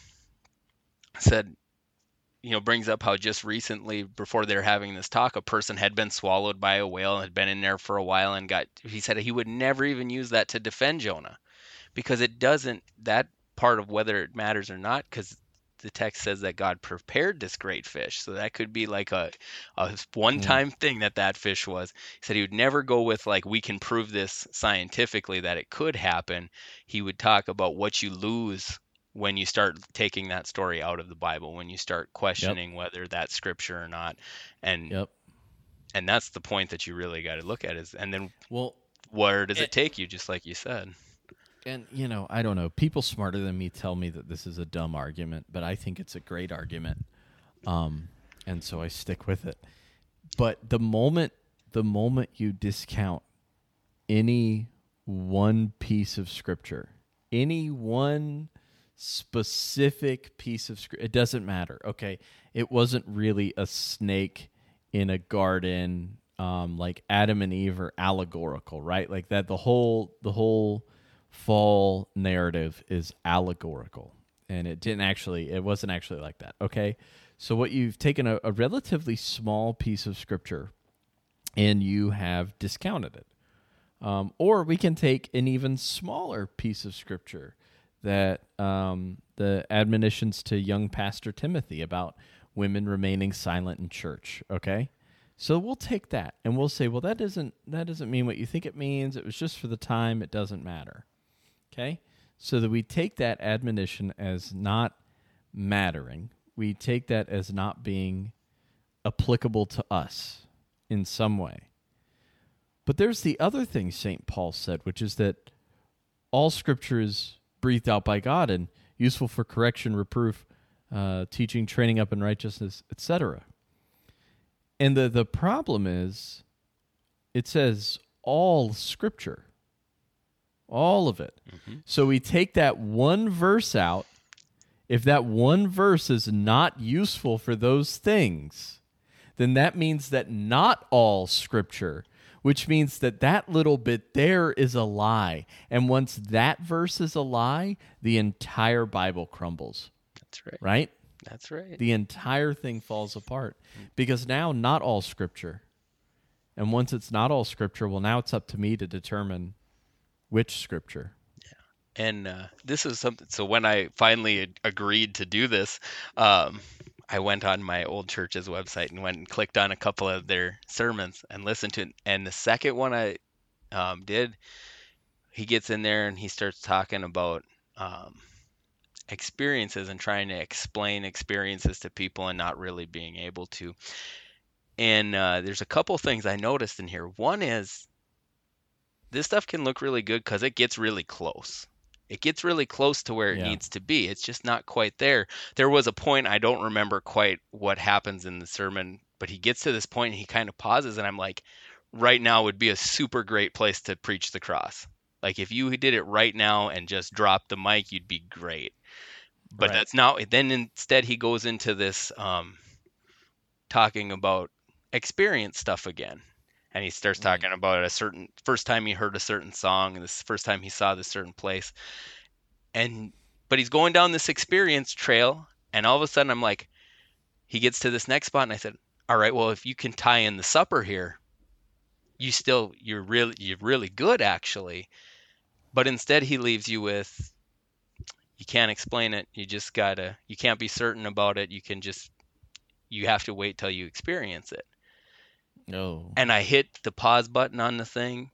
said, you know, brings up how just recently, before they're having this talk, a person had been swallowed by a whale and had been in there for a while and got, he said he would never even use that to defend Jonah, because it doesn't, that part of whether it matters or not, because the text says that God prepared this great fish. So that could be like a, a one-time mm. thing that that fish was. He said he would never go with like, we can prove this scientifically that it could happen. He would talk about what you lose when you start taking that story out of the Bible, when you start questioning yep. whether that's scripture or not. And yep. and that's the point that you really got to look at is, and then well, where does it, it take you, just like you said? And, you know, I don't know. People smarter than me tell me that this is a dumb argument, but I think it's a great argument. Um, and so I stick with it. But the moment the moment you discount any one piece of scripture, any one specific piece of scripture, it doesn't matter. Okay, it wasn't really a snake in a garden, um, like Adam and Eve are allegorical, right? Like that. The whole the whole fall narrative is allegorical, and it didn't actually. It wasn't actually like that. Okay, so what you've taken a, a relatively small piece of scripture, and you have discounted it. Um, or we can take an even smaller piece of scripture, that um, the admonitions to young Pastor Timothy about women remaining silent in church. Okay, so we'll take that and we'll say, well, that doesn't that doesn't mean what you think it means. It was just for the time. It doesn't matter. Okay, so that we take that admonition as not mattering. We take that as not being applicable to us in some way. But there's the other thing Saint Paul said, which is that all scripture is breathed out by God and useful for correction, reproof, uh, teaching, training up in righteousness, et cetera. And the, the problem is, it says all scripture, all of it. Mm-hmm. So we take that one verse out If that one verse is not useful for those things, then that means that not all Scripture, which means that that little bit there is a lie. And once that verse is a lie, the entire Bible crumbles. That's right. Right? That's right. The entire thing falls apart because now not all Scripture. And once it's not all Scripture, well, now it's up to me to determine which Scripture. And uh, this is something. So when I finally ad- agreed to do this, um, I went on my old church's website and went and clicked on a couple of their sermons and listened to it. And the second one I um, did, he gets in there and he starts talking about um, experiences and trying to explain experiences to people and not really being able to. And uh, there's a couple things I noticed in here. One is this stuff can look really good because it gets really close. It gets really close to where it Yeah. needs to be. It's just not quite there. There was a point, I don't remember quite what happens in the sermon, but he gets to this point and he kind of pauses, and I'm like, right now would be a super great place to preach the cross. Like if you did it right now and just dropped the mic, you'd be great. But Right. that's not. Then instead he goes into this um, talking about experience stuff again. And he starts Right. talking about a certain first time he heard a certain song and this first time he saw this certain place. And but he's going down this experience trail, and all of a sudden I'm like, he gets to this next spot and I said, all right, well, if you can tie in the supper here, you still you're really you're really good actually. But instead he leaves you with you can't explain it. You just gotta you can't be certain about it. You can just you have to wait till you experience it. No. And I hit the pause button on the thing,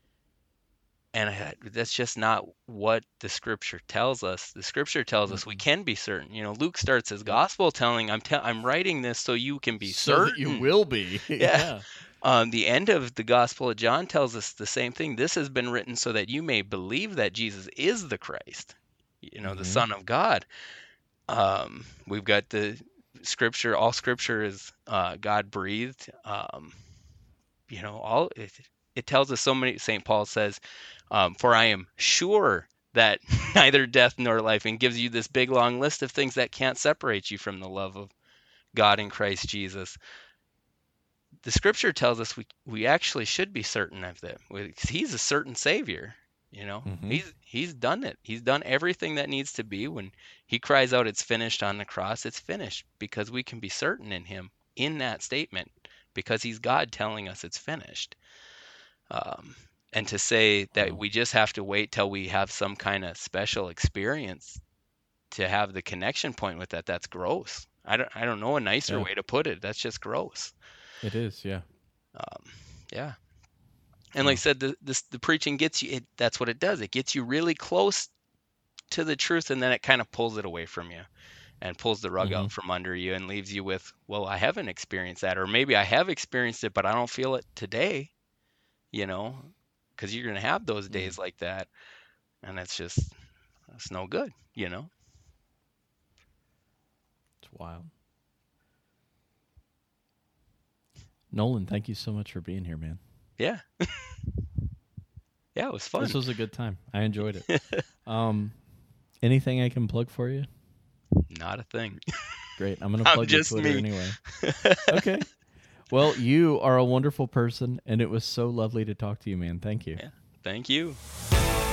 and I, that's just not what the Scripture tells us. The Scripture tells us we can be certain. You know, Luke starts his gospel telling, "I'm te- I'm writing this so you can be so certain." that you will be. Yeah. Um, the end of the Gospel of John tells us the same thing. This has been written so that you may believe that Jesus is the Christ, you know, the Mhm. Son of God. Um, we've got the Scripture. All Scripture is uh, God breathed. Um, you know, all it, it tells us so many. Saint Paul says, um, "For I am sure that neither death nor life," and gives you this big long list of things that can't separate you from the love of God in Christ Jesus. The Scripture tells us we we actually should be certain of that. He's a certain Savior. You know, Mhm. he's he's done it. He's done everything that needs to be. When he cries out, "It's finished" on the cross, it's finished, because we can be certain in him in that statement, because he's God telling us it's finished. Um, and to say that Wow. we just have to wait till we have some kind of special experience to have the connection point with that, that's gross. I don't I don't know a nicer Yeah. way to put it. That's just gross. It is, yeah. Um, yeah. And like I said, the this, the preaching gets you. It, that's what it does. It gets you really close to the truth, and then it kind of pulls it away from you, and pulls the rug Mhm. out from under you, and leaves you with, well, I haven't experienced that, or maybe I have experienced it, but I don't feel it today. You know, because you're gonna have those days like that, and it's just it's no good. You know. It's wild. Nolan, thank you so much for being here, man. Yeah. Yeah, it was fun. This was a good time. I enjoyed it. um, anything I can plug for you? Not a thing. Great. I'm going to I'm plug your just Twitter me. anyway. Okay. Well, you are a wonderful person, and it was so lovely to talk to you, man. Thank you. Yeah. Thank you.